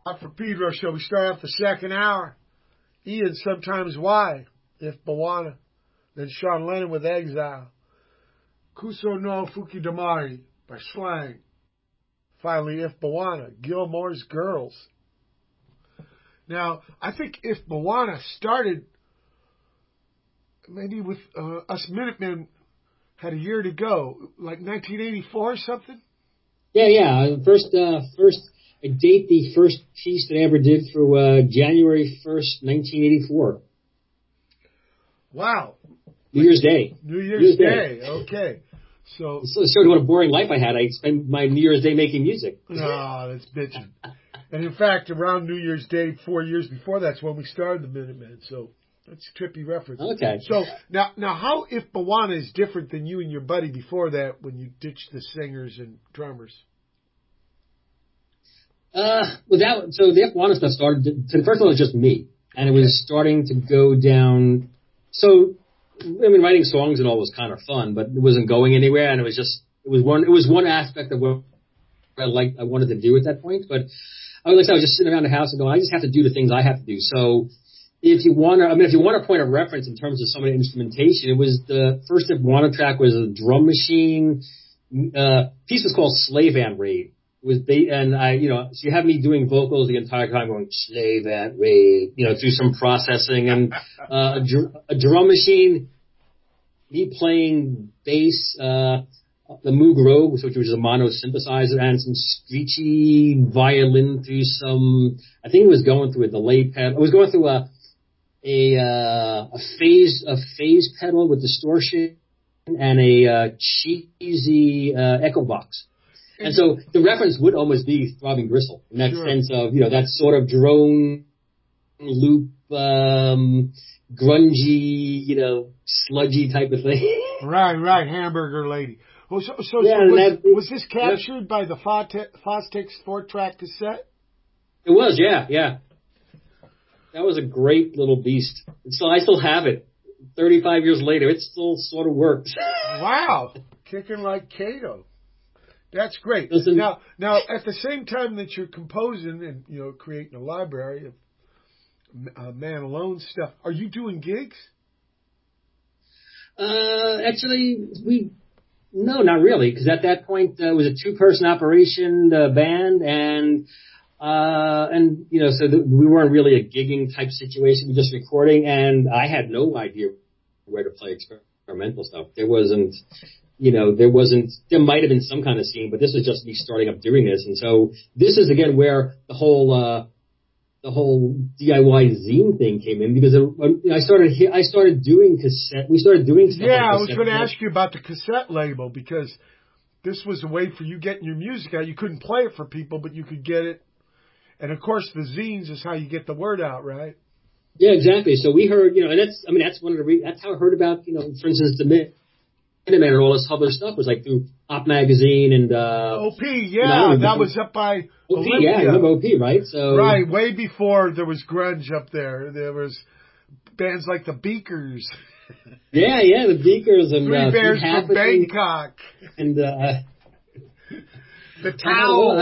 For Pedro Show, we start off the second hour. Ian, sometimes why, if Bawana. Then Sean Lennon with Exile. Kuso no Fukidamari by Slang. Finally, If Bawana, Gilmore's Girls. Now, I think If Bawana started maybe with us Minutemen had a year to go, like 1984 or something? Yeah. First, I date the first piece that I ever did for January 1st, 1984. Wow. New Year's Day. New Year's Day. Okay. So showed what a boring life I had. I spent my New Year's Day making music. Oh, that's bitching. And in fact, around New Year's Day, 4 years before, that's when we started the Minutemen. So that's a trippy reference. Okay. So now how If Bawana is different than you and your buddy before that when you ditched the singers and drummers? So the If Bawana stuff started. So first of all, it was just me, and it was starting to go down. So I mean, writing songs and all was kind of fun, but it wasn't going anywhere, and it was one aspect of what I wanted to do at that point. But I was just sitting around the house and going, I just have to do the things I have to do. So if you want a point of reference in terms of some of the instrumentation, it was the first If Bawana track was a drum machine. Piece was called Slave Ant Raid. It was so you have me doing vocals the entire time going Slave Ant Raid, through some processing and a drum machine, me playing bass, the Moog Rogue, which was a mono synthesizer, and some screechy violin through some. I think it was going through a delay pedal. It was going through a phase pedal with distortion and a cheesy echo box. And so the reference would almost be Throbbing Gristle in that sense of, that sort of drone loop, grungy, sludgy type of thing. Right. Hamburger Lady. Was this captured by the Fostex 4-track cassette? It was, yeah. That was a great little beast. I still have it. 35 years later, it still sort of works. Wow. Kicking like Kato. That's great. Now, at the same time that you're composing and creating a library of Man Alone stuff, are you doing gigs? Actually, no, not really, because at that point it was a 2-person operation, the band, and we weren't really a gigging type situation. We were just recording, and I had no idea where to play experimental stuff. There might have been some kind of scene, but this was just me starting up doing this. And so this is again where the whole DIY zine thing came in, because I started doing cassette. We started doing stuff. Yeah, I was going to ask you about the cassette label, because this was a way for you getting your music out. You couldn't play it for people, but you could get it. And of course, the zines is how you get the word out, right? Yeah, exactly. So we heard, and that's one of the that's how I heard about, for instance, the Minutemen and all this other stuff was like through Pop Magazine and OP, yeah, that was up by OP, Olympia. Yeah, I remember OP, right? So right, way before there was grunge up there. There was bands like the Beakers. Yeah, the Beakers and Three Bears from Bangkok and the Towels.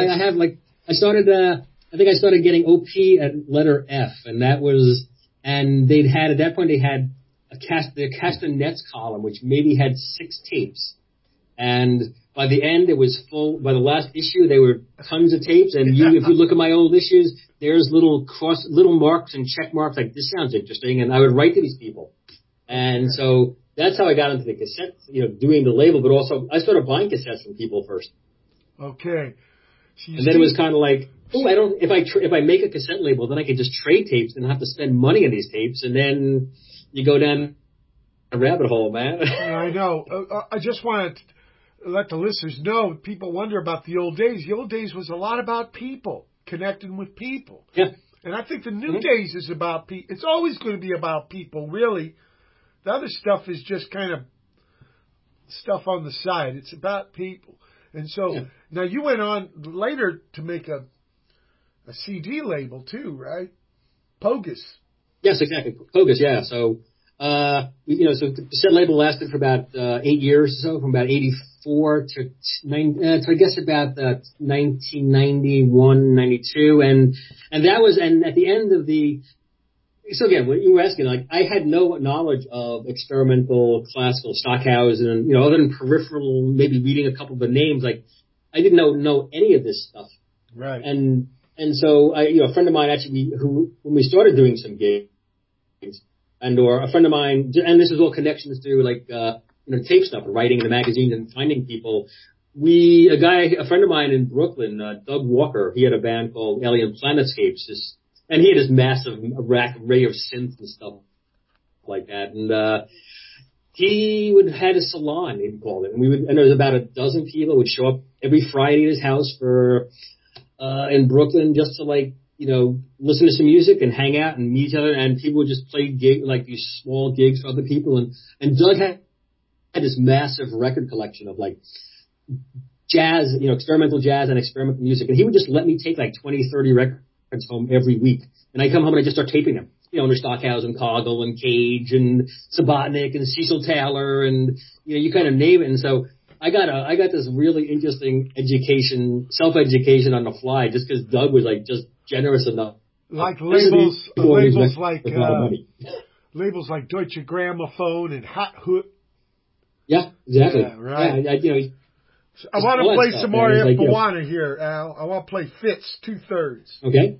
I think I started getting OP at letter F, and they had at that point the Castanets column, which maybe had 6 tapes. And by the end, it was full. By the last issue, there were tons of tapes. And if you look at my old issues, there's little marks and check marks like, this sounds interesting. And I would write to these people. And so that's how I got into the cassette, doing the label. But also, I started buying cassettes from people first. Okay. And then it was kind of like, if I make a cassette label, then I can just trade tapes and not have to spend money on these tapes. And then you go down a rabbit hole, man. I know. I just want to let the listeners know, people wonder about the old days. The old days was a lot about people, connecting with people. Yeah. And I think the new days is about people. It's always going to be about people, really. The other stuff is just kind of stuff on the side. It's about people. And so now you went on later to make a CD label too, right? Pogus. Yes, exactly. Pogus, yeah. So, so the cassette label lasted for about 8 years or so, from about I guess about 1991, 92, and that was, and at the end of the, so again, what you were asking, like, I had no knowledge of experimental classical Stockhausen, you know, other than peripheral, maybe reading a couple of the names, like, I didn't know any of this stuff. Right. And so a friend of mine actually, when we started doing some gigs, or a friend of mine, and this is all connections to like, tape stuff, writing in the magazines and finding people. A friend of mine in Brooklyn, Doug Walker, he had a band called Alien Planetscapes, and he had this massive array of synths and stuff like that. And, he had a salon, he called it. And there was about a dozen people would show up every Friday at his house in Brooklyn just to listen to some music and hang out and meet each other. And people would just play these small gigs for other people. And Doug had this massive record collection of jazz, experimental jazz and experimental music. And he would just let me take 20, 30 records home every week. And I come home and I just start taping them. Under Stockhausen, Coggle, and Cage, and Subotnick, and Cecil Taylor, and you kind of name it. And so I got this really interesting self-education on the fly, just because Doug was just generous enough. Labels like Deutsche Grammophon and Hot Hoot. Yeah, exactly. Yeah, right. Yeah, I want to play some more If Bwana here, Al. I want to play Fitz 2/3. Okay.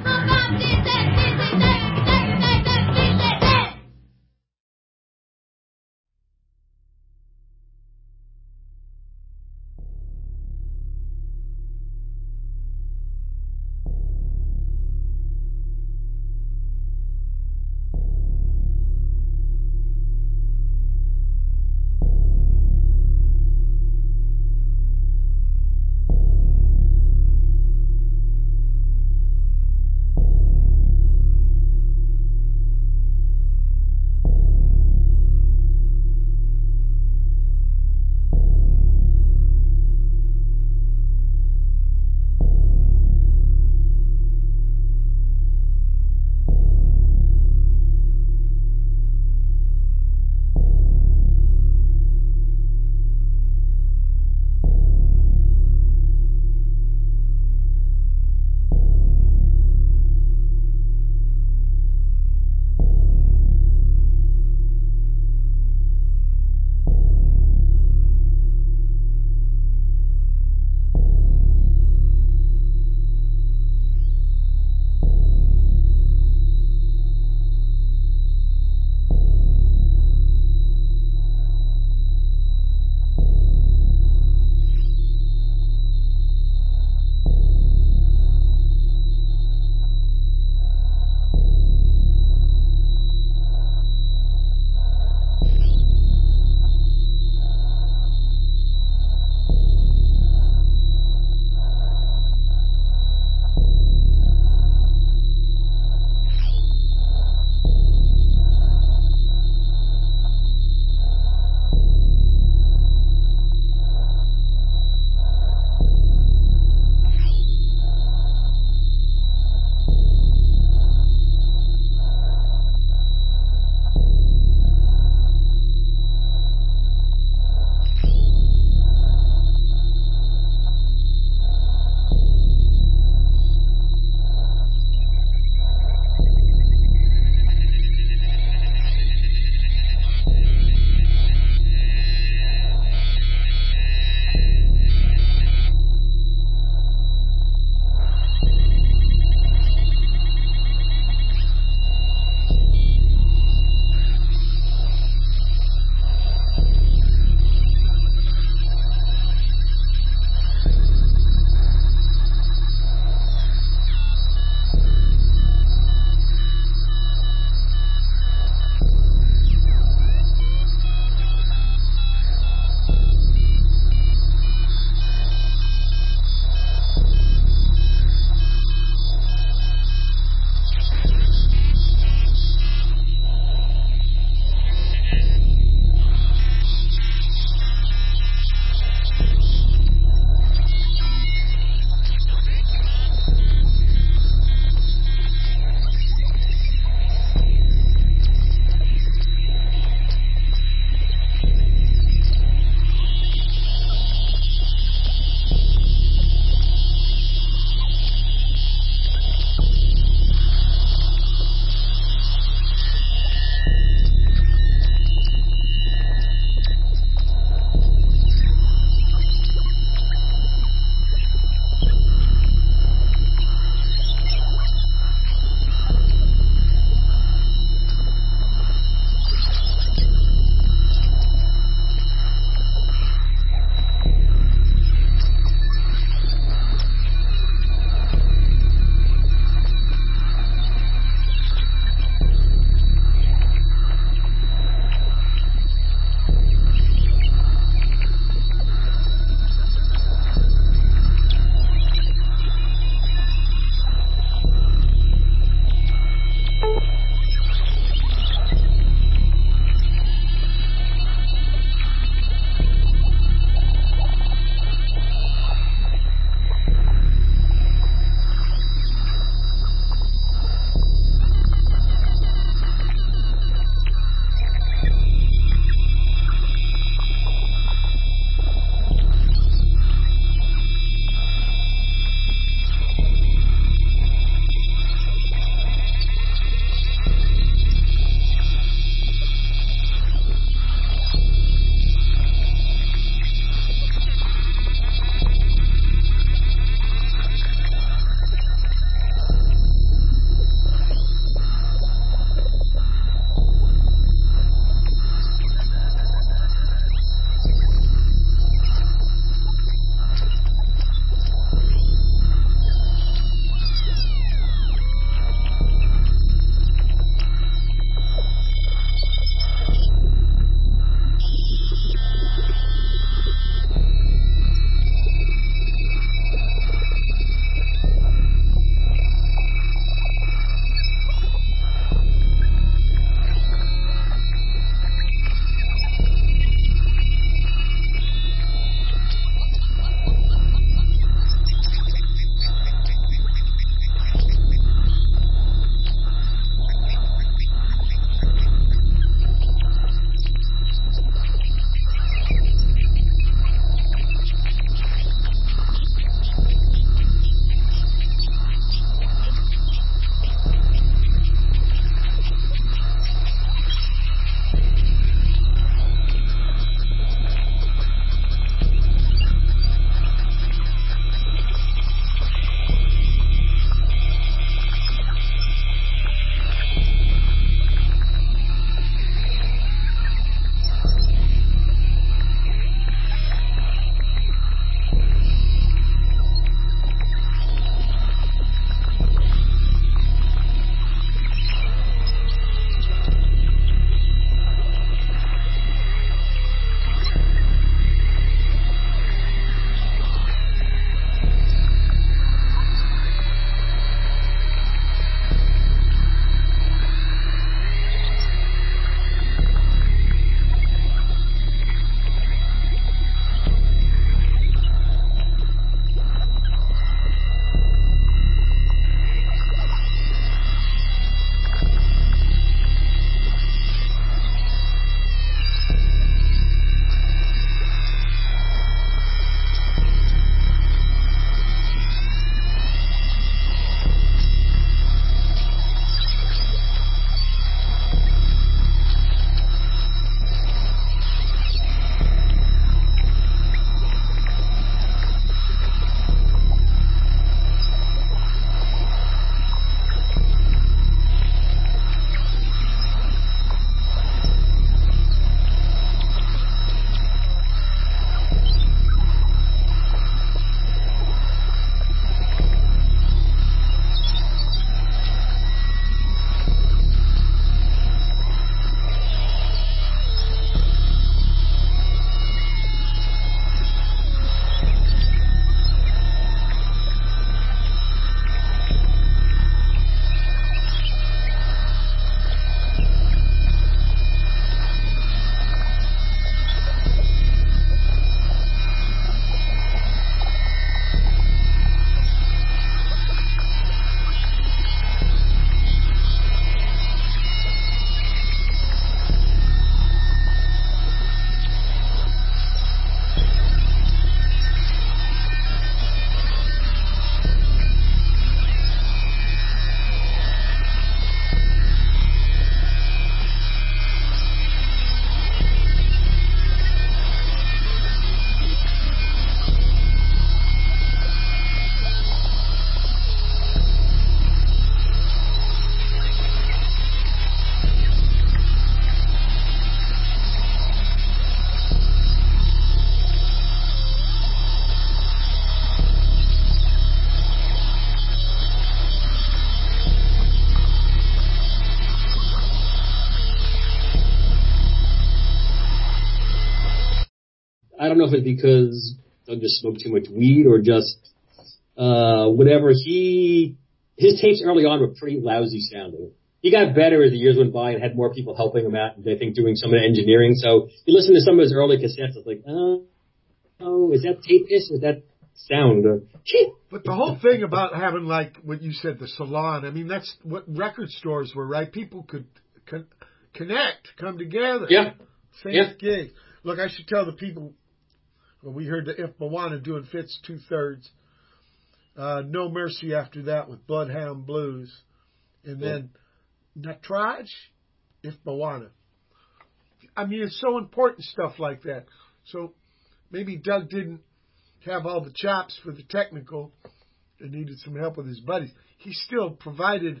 if it's because Doug just smoked too much weed or just whatever. His tapes early on were pretty lousy sounding. He got better as the years went by and had more people helping him out, and I think doing some of the engineering. So you listen to some of his early cassettes, it's like, oh, is that tape-ish? Is that sound? But the whole thing about having, like what you said, the salon, I mean, that's what record stores were, right? People could connect, come together. Yeah. Same gig. Look, I should tell the people, well, we heard the If Bawana doing Fitz 2/3. No Mercy after that with Bloodhound Blues. And then Natraj, If Bawana. I mean, it's so important, stuff like that. So maybe Doug didn't have all the chops for the technical and needed some help with his buddies. He still provided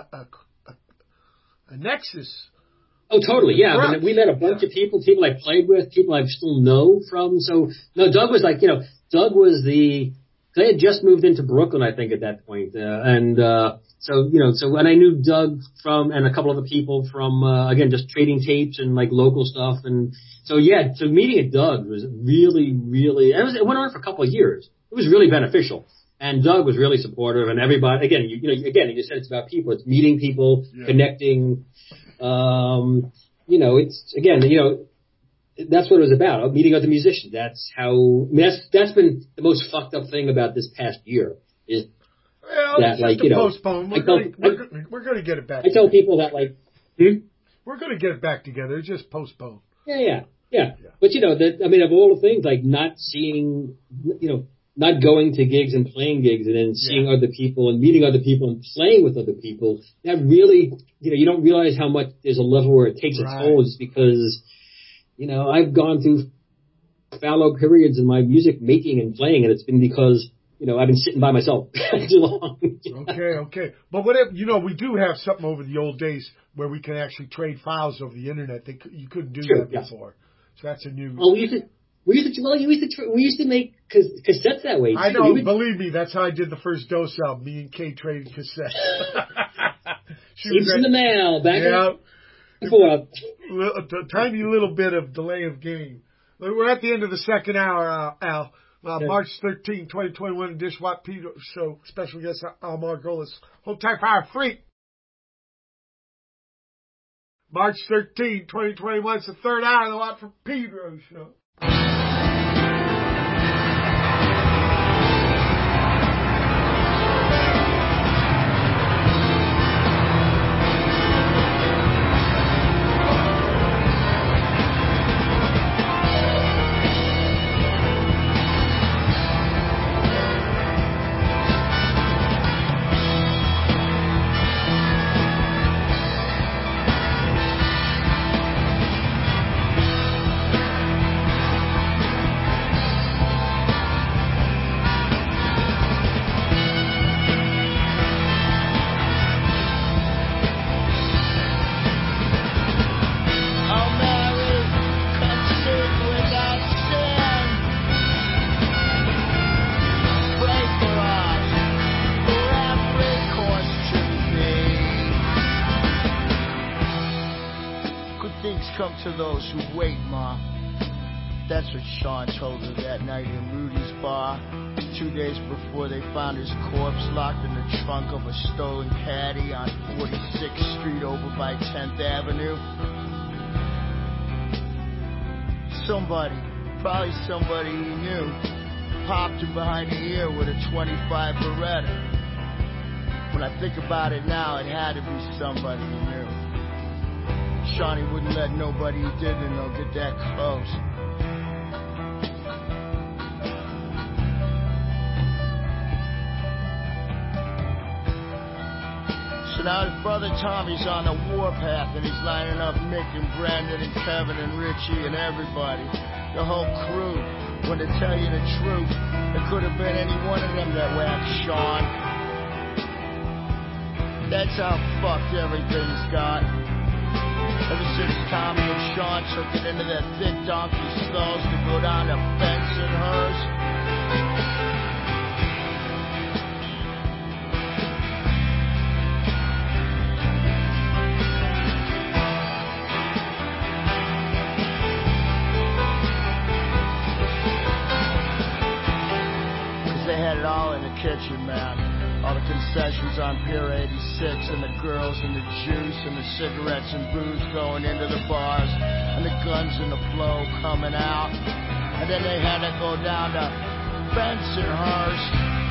a nexus. Oh, totally, yeah. I mean, we met a bunch of people I played with, people I still know from. So, no, Doug was like, Doug was they had just moved into Brooklyn, I think, at that point. And I knew Doug and a couple other people from, again, just trading tapes and like local stuff. And so, yeah, so meeting at Doug was really, really, it went on for a couple of years. It was really beneficial. And Doug was really supportive, and everybody, again, you just said it's about people. It's meeting people, connecting. It's, again, that's what it was about, meeting other musicians. That's how, that's been the most fucked up thing about this past year is that, like, postpone. We're going to get it back. I tell people that, like, we're going to get it back together. It's just postpone. Yeah. But, of all the things, like not seeing, not going to gigs and playing gigs and then seeing other people and meeting other people and playing with other people, that really, you don't realize how much there's a level where it takes a toll just because, I've gone through fallow periods in my music making and playing, and it's been because, I've been sitting by myself too long. Okay. But whatever, we do have something over the old days where we can actually trade files over the internet. You couldn't do that before. So that's a new... Oh, we used to make cassettes that way. I know, believe me, that's how I did the first Dose album. Me and Kay traded cassettes. Tapes in the mail, back a tiny little bit of delay of game. We're at the end of the second hour, Al. March 13, 2021, Dish Watt Pedro Show. Special guest Al Margolis. Hold tight for our freak. March 13, 2021, it's the third hour of the Watt for Pedro Show. To those who wait, Ma. That's what Sean told her that night in Rudy's bar. 2 days before they found his corpse locked in the trunk of a stolen caddy on 46th Street over by 10th Avenue. Somebody, probably somebody he knew, popped him behind the ear with a .25 Beretta. When I think about it now, it had to be somebody he knew. Shawnee wouldn't let nobody he didn't know get that close. So now his brother Tommy's on the warpath and he's lining up Mick and Brandon and Kevin and Richie and everybody. The whole crew. When to tell you the truth, it could have been any one of them that whacked Sean. That's how fucked everything's got. Ever since Tommy and Sean took it into their thick donkey skulls to go down to Bensonhurst. they had it all in the kitchen, man. All the concessions on Pier 86, and the girls and the juice and the cigarettes and booze going into the bars, and the guns and the flow coming out. And then they had to go down to Bensonhurst.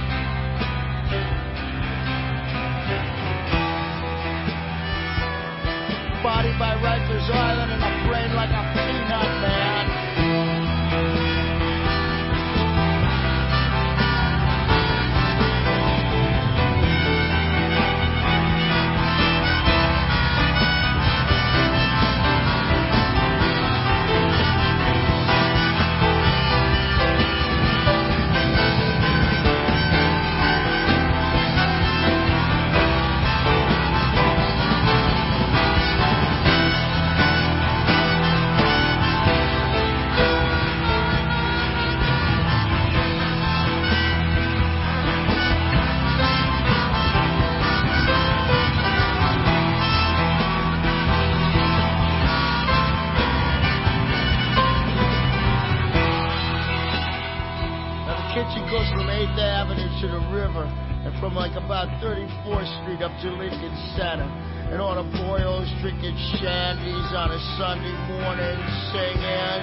Bodied by Rikers Island and a brain like a peanut, man. To the river, and from like about 34th Street up to Lincoln Center, and all the boyos drinking shandies on a Sunday morning, singing,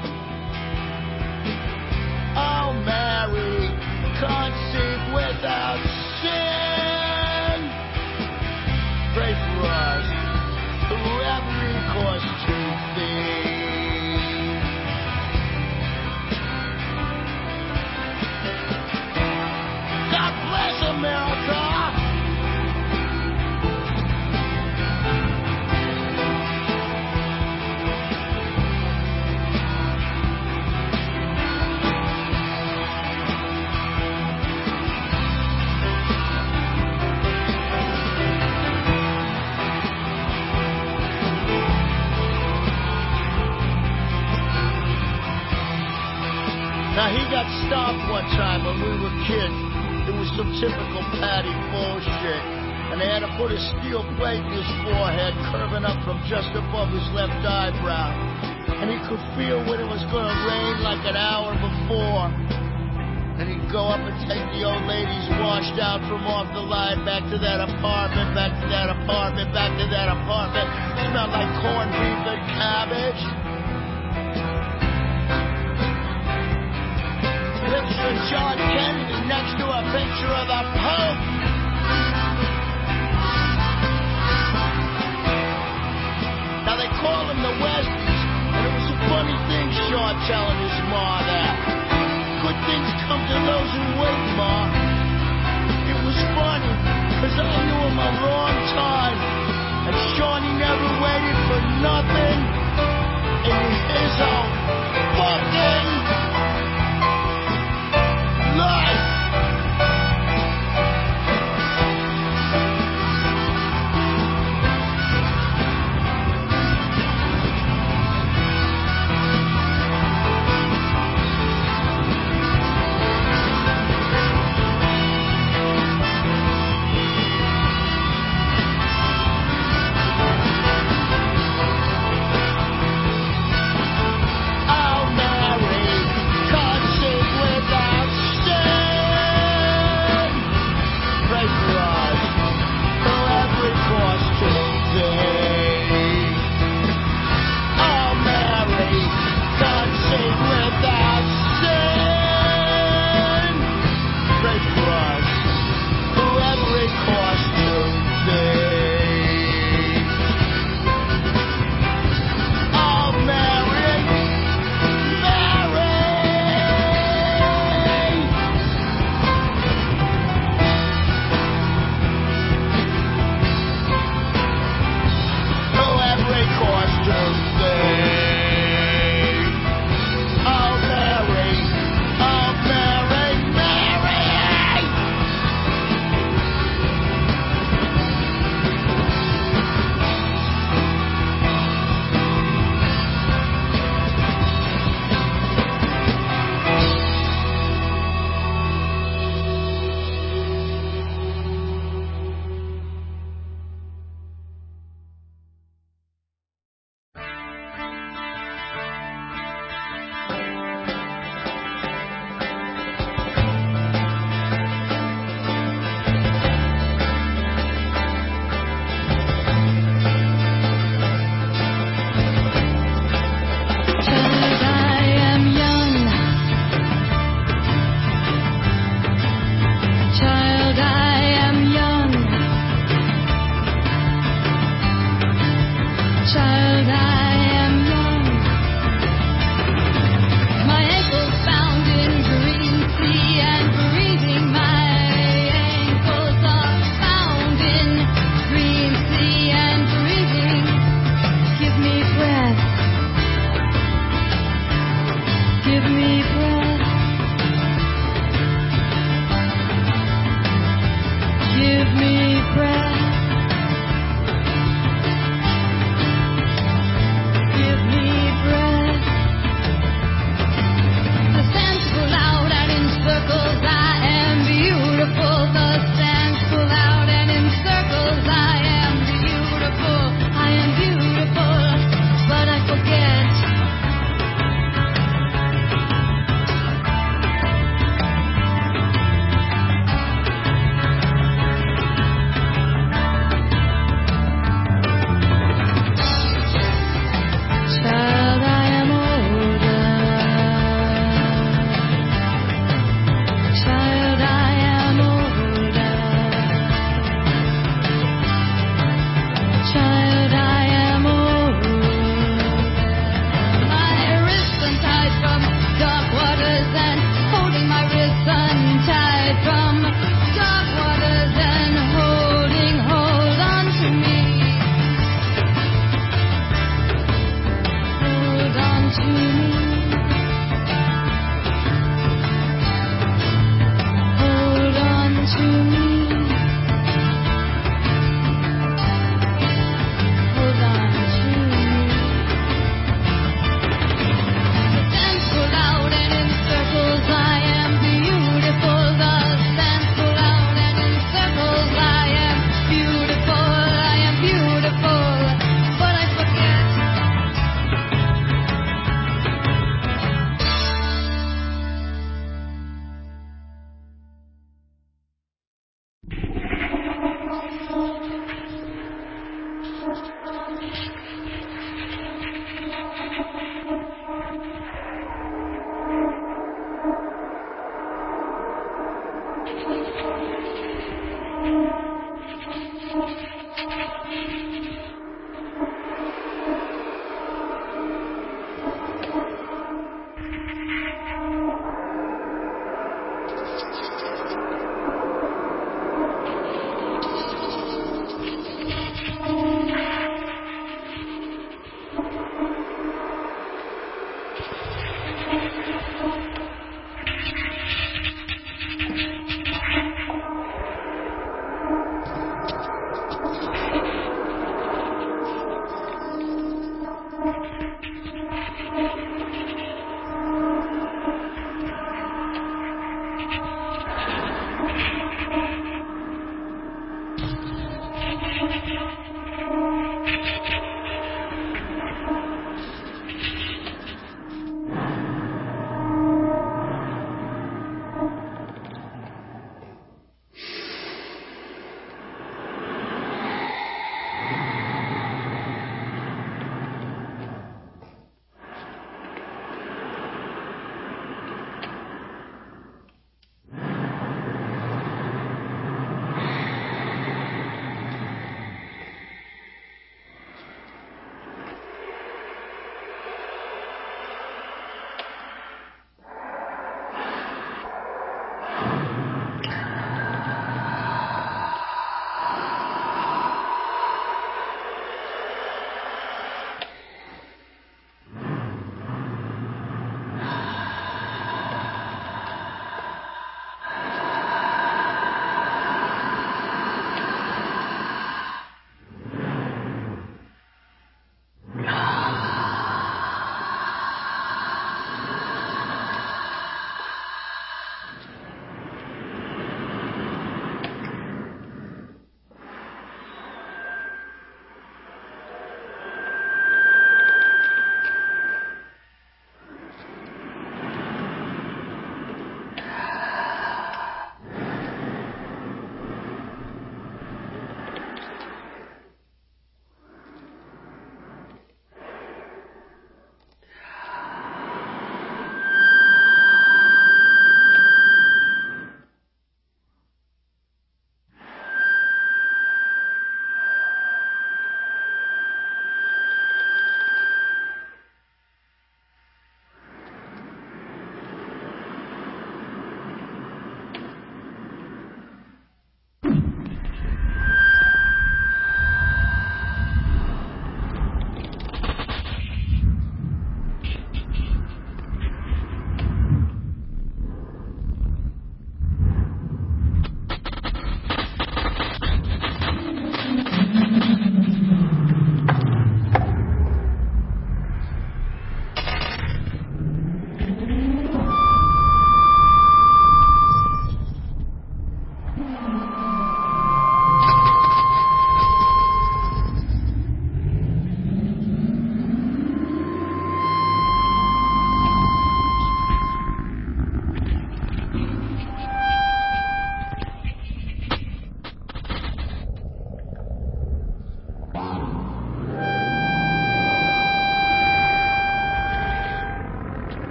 "Oh Mary, conceive without sin." Pray for us through every course to thee. America. Now he got stopped one time when we were kids. It was some typical Patty bullshit. And they had to put a steel plate in his forehead, curving up from just above his left eyebrow. And he could feel when it was going to rain like an hour before. And he'd go up and take the old ladies washed out from off the line back to that apartment, back to that apartment, back to that apartment. Smelled like corned beef and cabbage. Picture of John Kennedy next to a picture of the Pope. Now they call him the Westies, and it was a funny thing, Sean telling his ma that. Good things come to those who wait, Ma. It was funny, because I knew him a long time, and Shawnee never waited for nothing in his own fucking life.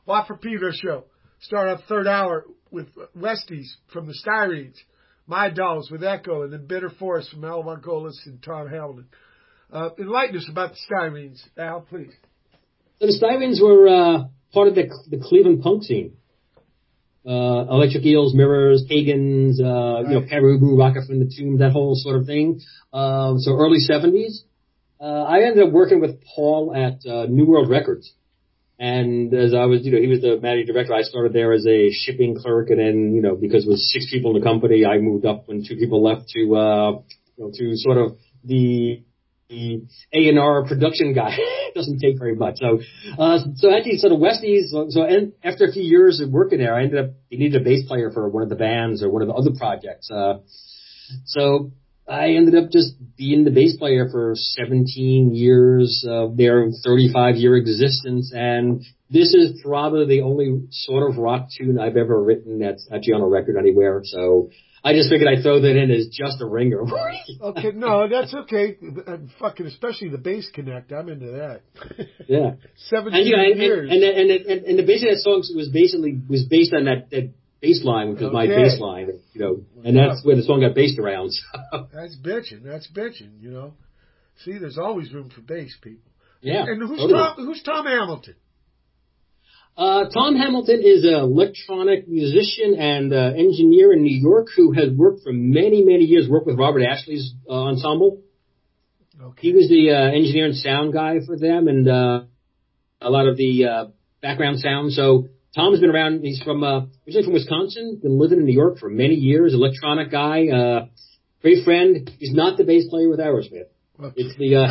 Watt for Peter show. Start up third hour with Westies from the Styrenes. My Dolls with Echo, and then Bitter Forest from Al Margolis and Tom Hamilton. Enlighten us about the Styrenes, Al, please. So the Styrenes were part of the Cleveland punk scene. Electric Eels, Mirrors, Pagans, Perubu, Rocket from the Tomb, that whole sort of thing. So early 70s. I ended up working with Paul at New World Records. And as I was, he was the managing director. I started there as a shipping clerk, and then, because it was 6 people in the company, I moved up when 2 people left to sort of the A&R production guy. It doesn't take very much. So actually, sort of Westies. And after a few years of working there, I ended up needed a bass player for one of the bands or one of the other projects. So I ended up just being the bass player for 17 years of their 35-year existence, and this is probably the only sort of rock tune I've ever written that's actually on a record anywhere. So I just figured I'd throw that in as just a ringer. Okay, no, that's okay. Fucking, especially the bass connect, I'm into that. Yeah, 17 years. And the bass of that song was based on that bass line, which was my bass line, and that's where the song got based around. So. That's bitching, See, there's always room for bass, people. Yeah. And totally. who's Tom Hamilton? Tom Hamilton is an electronic musician and engineer in New York who has worked for many, many years, worked with Robert Ashley's ensemble. Okay. He was the engineer and sound guy for them, and a lot of the background sound. So Tom's been around. He's originally from Wisconsin, been living in New York for many years. Electronic guy, great friend. He's not the bass player with Aerosmith. Okay. It's the.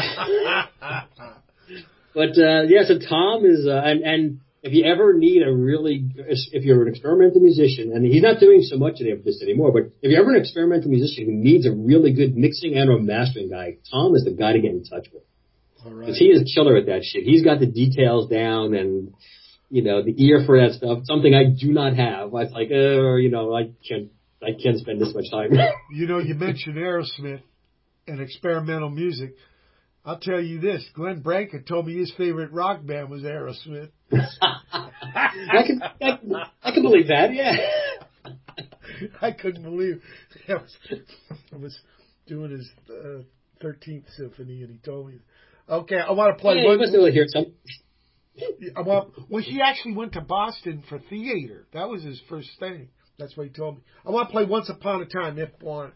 So Tom is, and if you ever need if you're an experimental musician, and he's not doing so much of this anymore, but if you're ever an experimental musician who needs a really good mixing and or mastering guy, Tom is the guy to get in touch with. All right. Because he is a killer at that shit. He's got the details down and. The ear for that stuff, something I do not have. I was like, I can't spend this much time. You mentioned Aerosmith and experimental music. I'll tell you this, Glenn Branca told me his favorite rock band was Aerosmith. I can believe that, yeah. I couldn't believe it. I was doing his 13th symphony and he told me. Okay, I want to play one. You must be able to hear some. Well, he actually went to Boston for theater. That was his first thing. That's what he told me. I want to play Once Upon a Time, if one.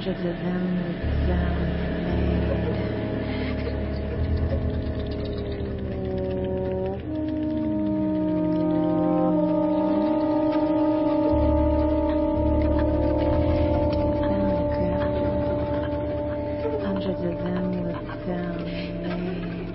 Hundreds of them with sound hundreds of them with sound made.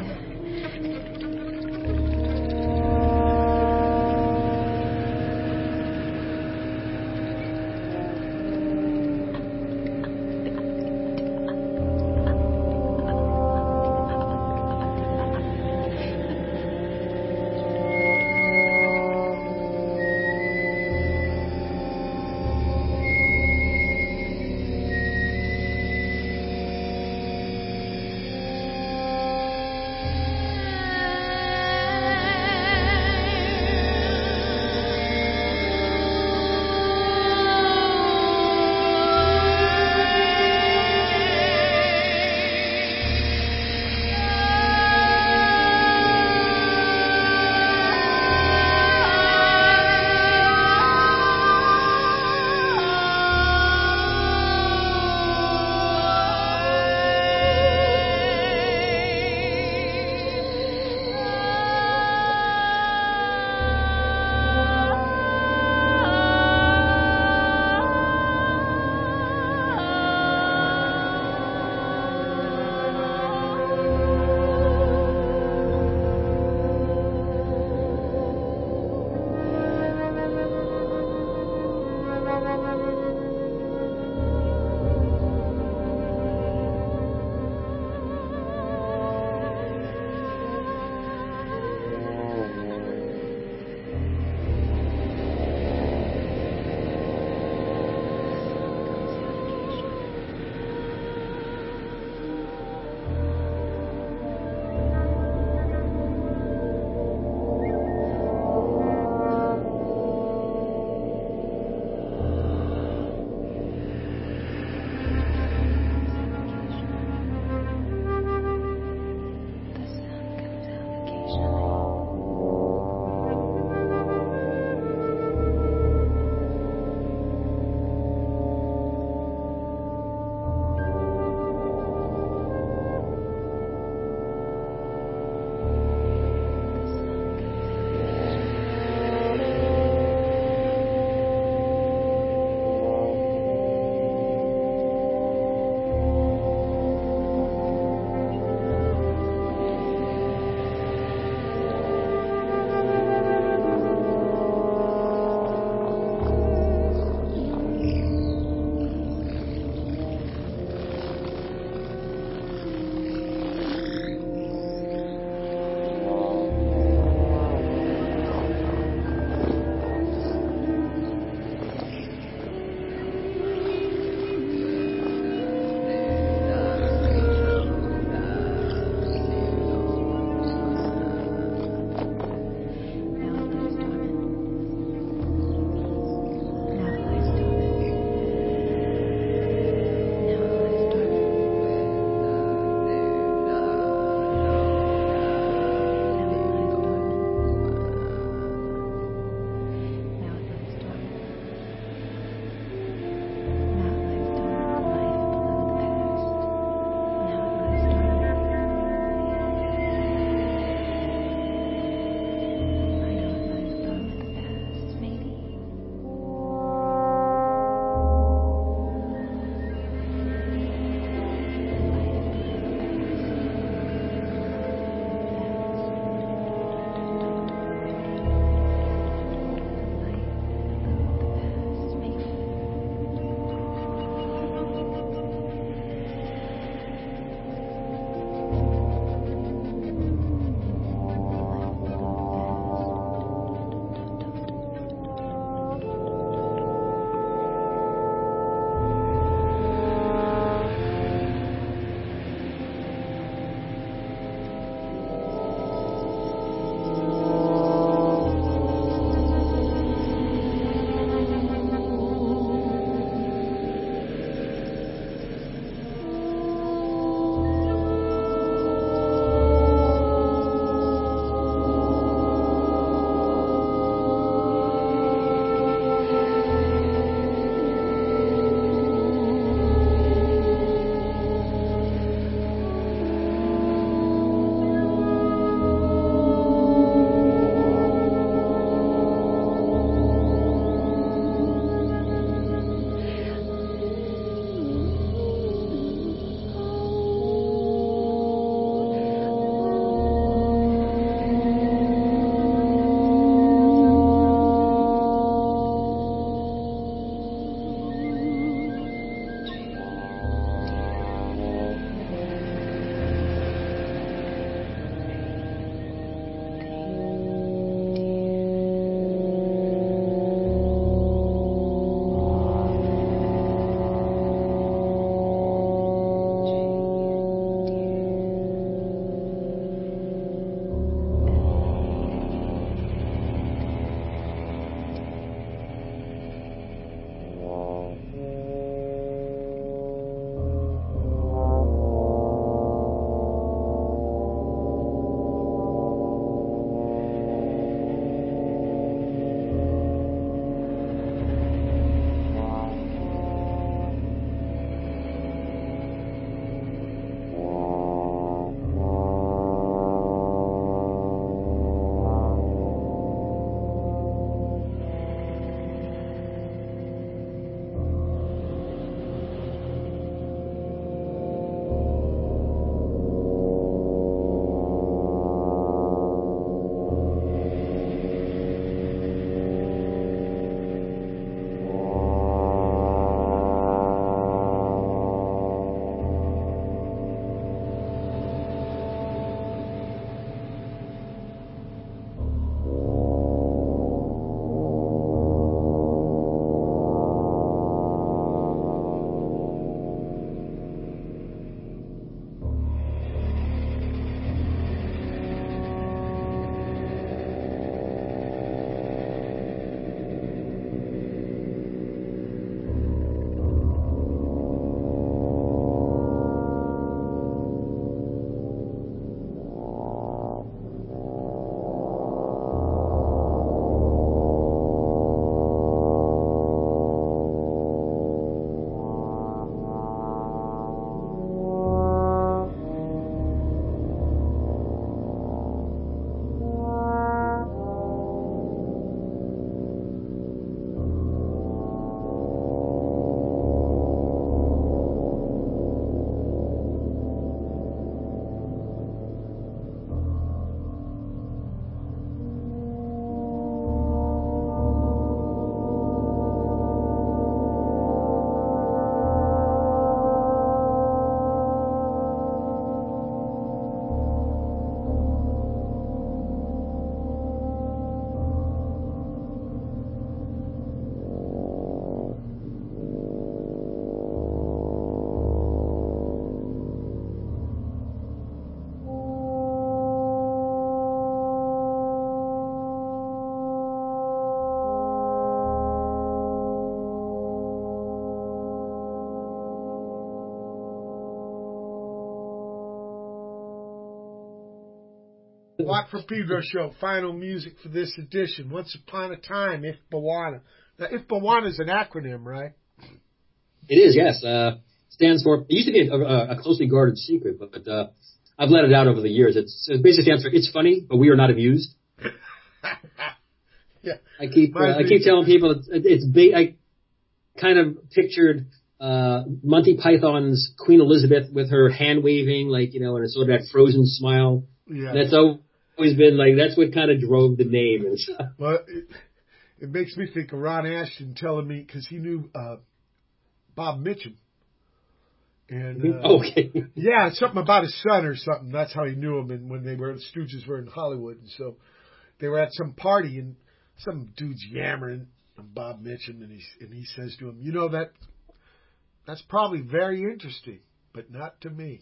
Watt from Pedro Show, final music for this edition. Once Upon a Time, If Bawana. Now, If Bawana is an acronym, right? It is, yes. Stands for, it used to be a closely guarded secret, but I've let it out over the years. It basically stands for, it's funny, but we are not amused. Yeah. I keep telling people I kind of pictured Monty Python's Queen Elizabeth with her hand waving, like, you know, and sort of that frozen smile. Yeah. And that's always been like, that's what kind of drove the name and stuff. Well, it makes me think of Ron Ashton telling me, because he knew Bob Mitchum. And okay. Yeah, something about his son or something. That's how he knew him. And when the Stooges were in Hollywood, and so they were at some party, and some dude's yammering on Bob Mitchum, and he says to him, "You know, that's probably very interesting, but not to me."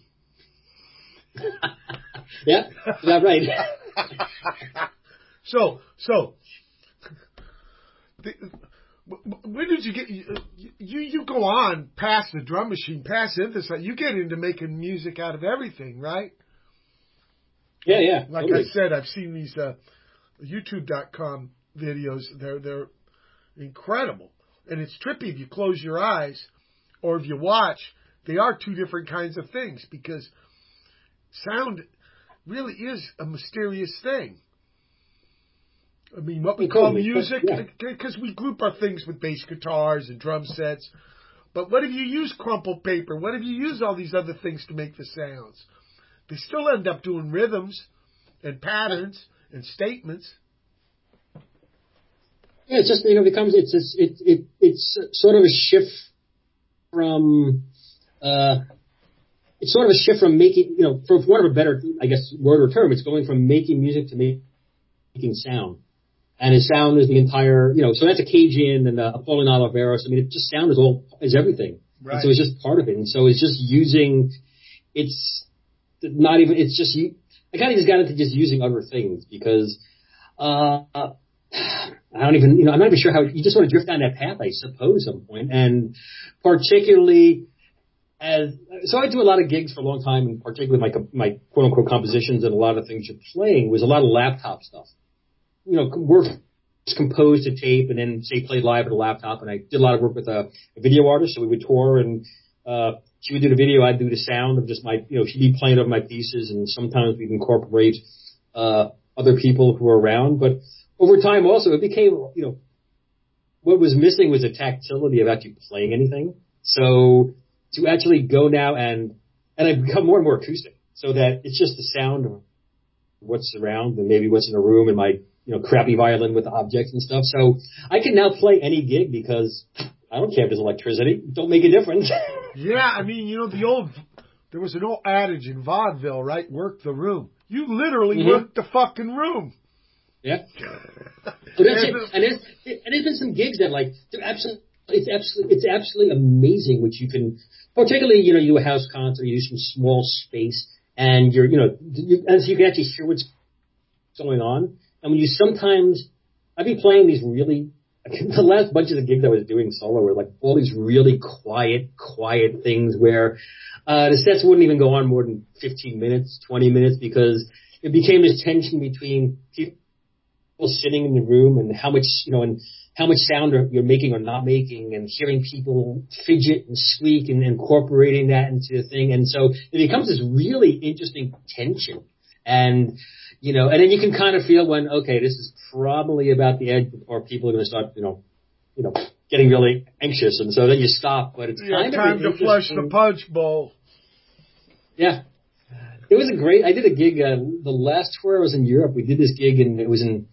Yeah, is that right? So. When did you get you go on past the drum machine, past synthesizer? You get into making music out of everything, right? Yeah. Like totally. I said, I've seen these YouTube.com videos. They're incredible, and it's trippy if you close your eyes or if you watch. They are two different kinds of things because sound really is a mysterious thing. I mean, what we call music, because we group our things with bass guitars and drum sets. But what if you use crumpled paper? What if you use all these other things to make the sounds? They still end up doing rhythms and patterns and statements. Yeah, it's just, you know, it's sort of a shift from, making, you know, for one of a better, I guess, word or term, it's going from making music to making sound. And his sound is the entire, you know, so that's a Cajun and a Pauline Oliveros. I mean, it just sound is everything. Right. And so it's just part of it. And so it's just using, I kind of just got into just using other things because, I'm not even sure how, you just sort of drift down that path, I suppose, at some point. And particularly so I do a lot of gigs for a long time, and particularly my quote unquote compositions and a lot of things you're playing was a lot of laptop stuff. You know, work composed to tape and then say played live at a laptop. And I did a lot of work with a video artist, so we would tour and she would do the video, I'd do the sound of just my, you know, she'd be playing over my pieces, and sometimes we'd incorporate other people who were around. But over time also it became, you know, what was missing was the tactility of actually playing anything. So to actually go now and I've become more and more acoustic, so that it's just the sound of what's around and maybe what's in a room and my, you know, crappy violin with objects and stuff. So I can now play any gig because I don't care if there's electricity. It don't make a difference. Yeah, I mean, you know, there was an old adage in vaudeville, right? Work the room. You literally work the fucking room. Yeah. But that's it. And there's been some gigs that, like, it's absolutely amazing what you can, particularly, you know, you do a house concert, you do some small space, and and so you can actually hear what's going on. And when you sometimes, I'd be playing these really, the last bunch of the gigs I was doing solo were like all these really quiet things where the sets wouldn't even go on more than 15 minutes, 20 minutes, because it became this tension between people sitting in the room and how much, you know, and how much sound you're making or not making, and hearing people fidget and squeak and incorporating that into the thing. And so it becomes this really interesting tension. And, you know, and then you can kind of feel when, okay, this is probably about the edge, or people are going to start, you know, getting really anxious. And so then you stop, but it's kind of time to flush the punch bowl. Yeah. It was I did a gig, the last tour I was in Europe, we did this gig, and it was in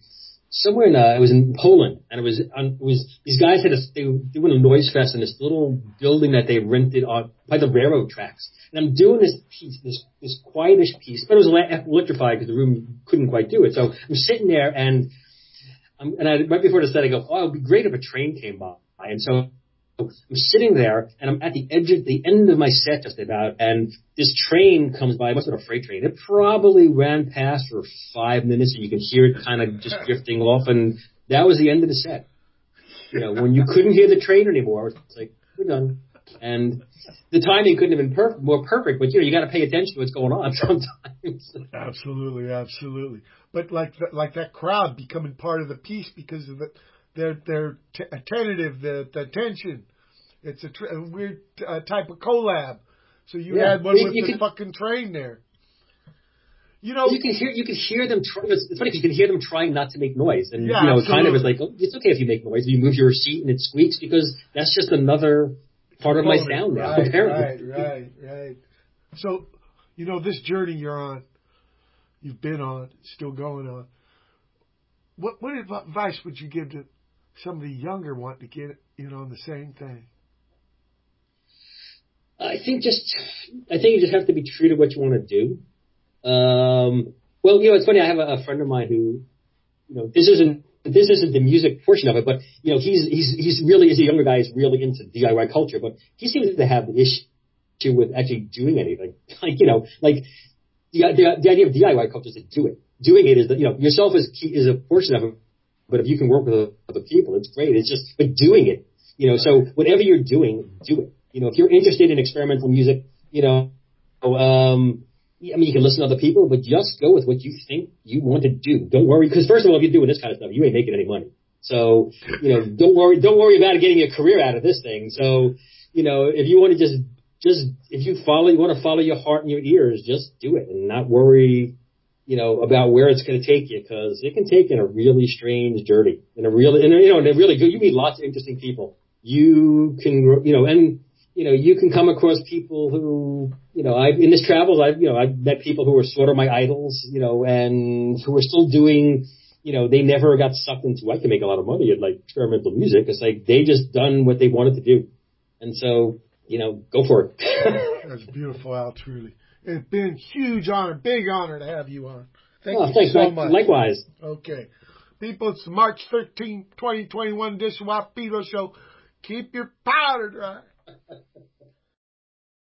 Poland, and it was these guys they were doing a noise fest in this little building that they rented by the railroad tracks. And I'm doing this piece, this quietish piece, but it was electrified because the room couldn't quite do it. So I'm sitting there, and right before the set, I go, oh, it would be great if a train came by. And so I'm sitting there, and I'm at the end of my set just about, and this train comes by. It must have been a freight train. It probably ran past for 5 minutes, and you can hear it kind of just drifting off, and that was the end of the set. You know, when you couldn't hear the train anymore, it's like, we're done. And the timing couldn't have been more perfect, but you got to pay attention to what's going on sometimes. Absolutely. But like that crowd becoming part of the piece because of they're attentive, the attention. It's a weird type of collab. So you had one with the fucking train there. You can hear them. It's funny because you can hear them trying not to make noise, and absolutely. kind of is like, oh, it's okay if you make noise. You move your seat and it squeaks because that's just another part of my sound now. Right, apparently, right. So, this journey you've been on, still going on. What advice would you give to some of the younger wanting to get in on the same thing? I think you just have to be true to what you want to do. Well, it's funny. I have a friend of mine who, this isn't the music portion of it, but he's really, as a younger guy, is really into DIY culture, but he seems to have an issue with actually doing anything. Like the idea of DIY culture is to do it. Doing it is that yourself is a portion of it, but if you can work with other people, it's great. It's just but doing it. So whatever you're doing, do it. If you're interested in experimental music, you can listen to other people, but just go with what you think you want to do. Don't worry, because first of all, if you're doing this kind of stuff, you ain't making any money. So, don't worry about getting a career out of this thing. So, if you want to if you want to follow your heart and your ears, just do it and not worry, about where it's going to take you, because it can take you in a really strange journey, in a really good. You meet lots of interesting people. You can, you can come across people who, in this travels, I've met people who are sort of my idols, and who are still doing, they never got sucked into, I can make a lot of money at like experimental music. It's like, they just done what they wanted to do. And so, go for it. That's beautiful, Al, truly. It's been a huge honor, big honor to have you on. Thanks so much. Likewise. Okay. People, it's March 13, 2021 Dishwasher Fever Show. Keep your powder dry.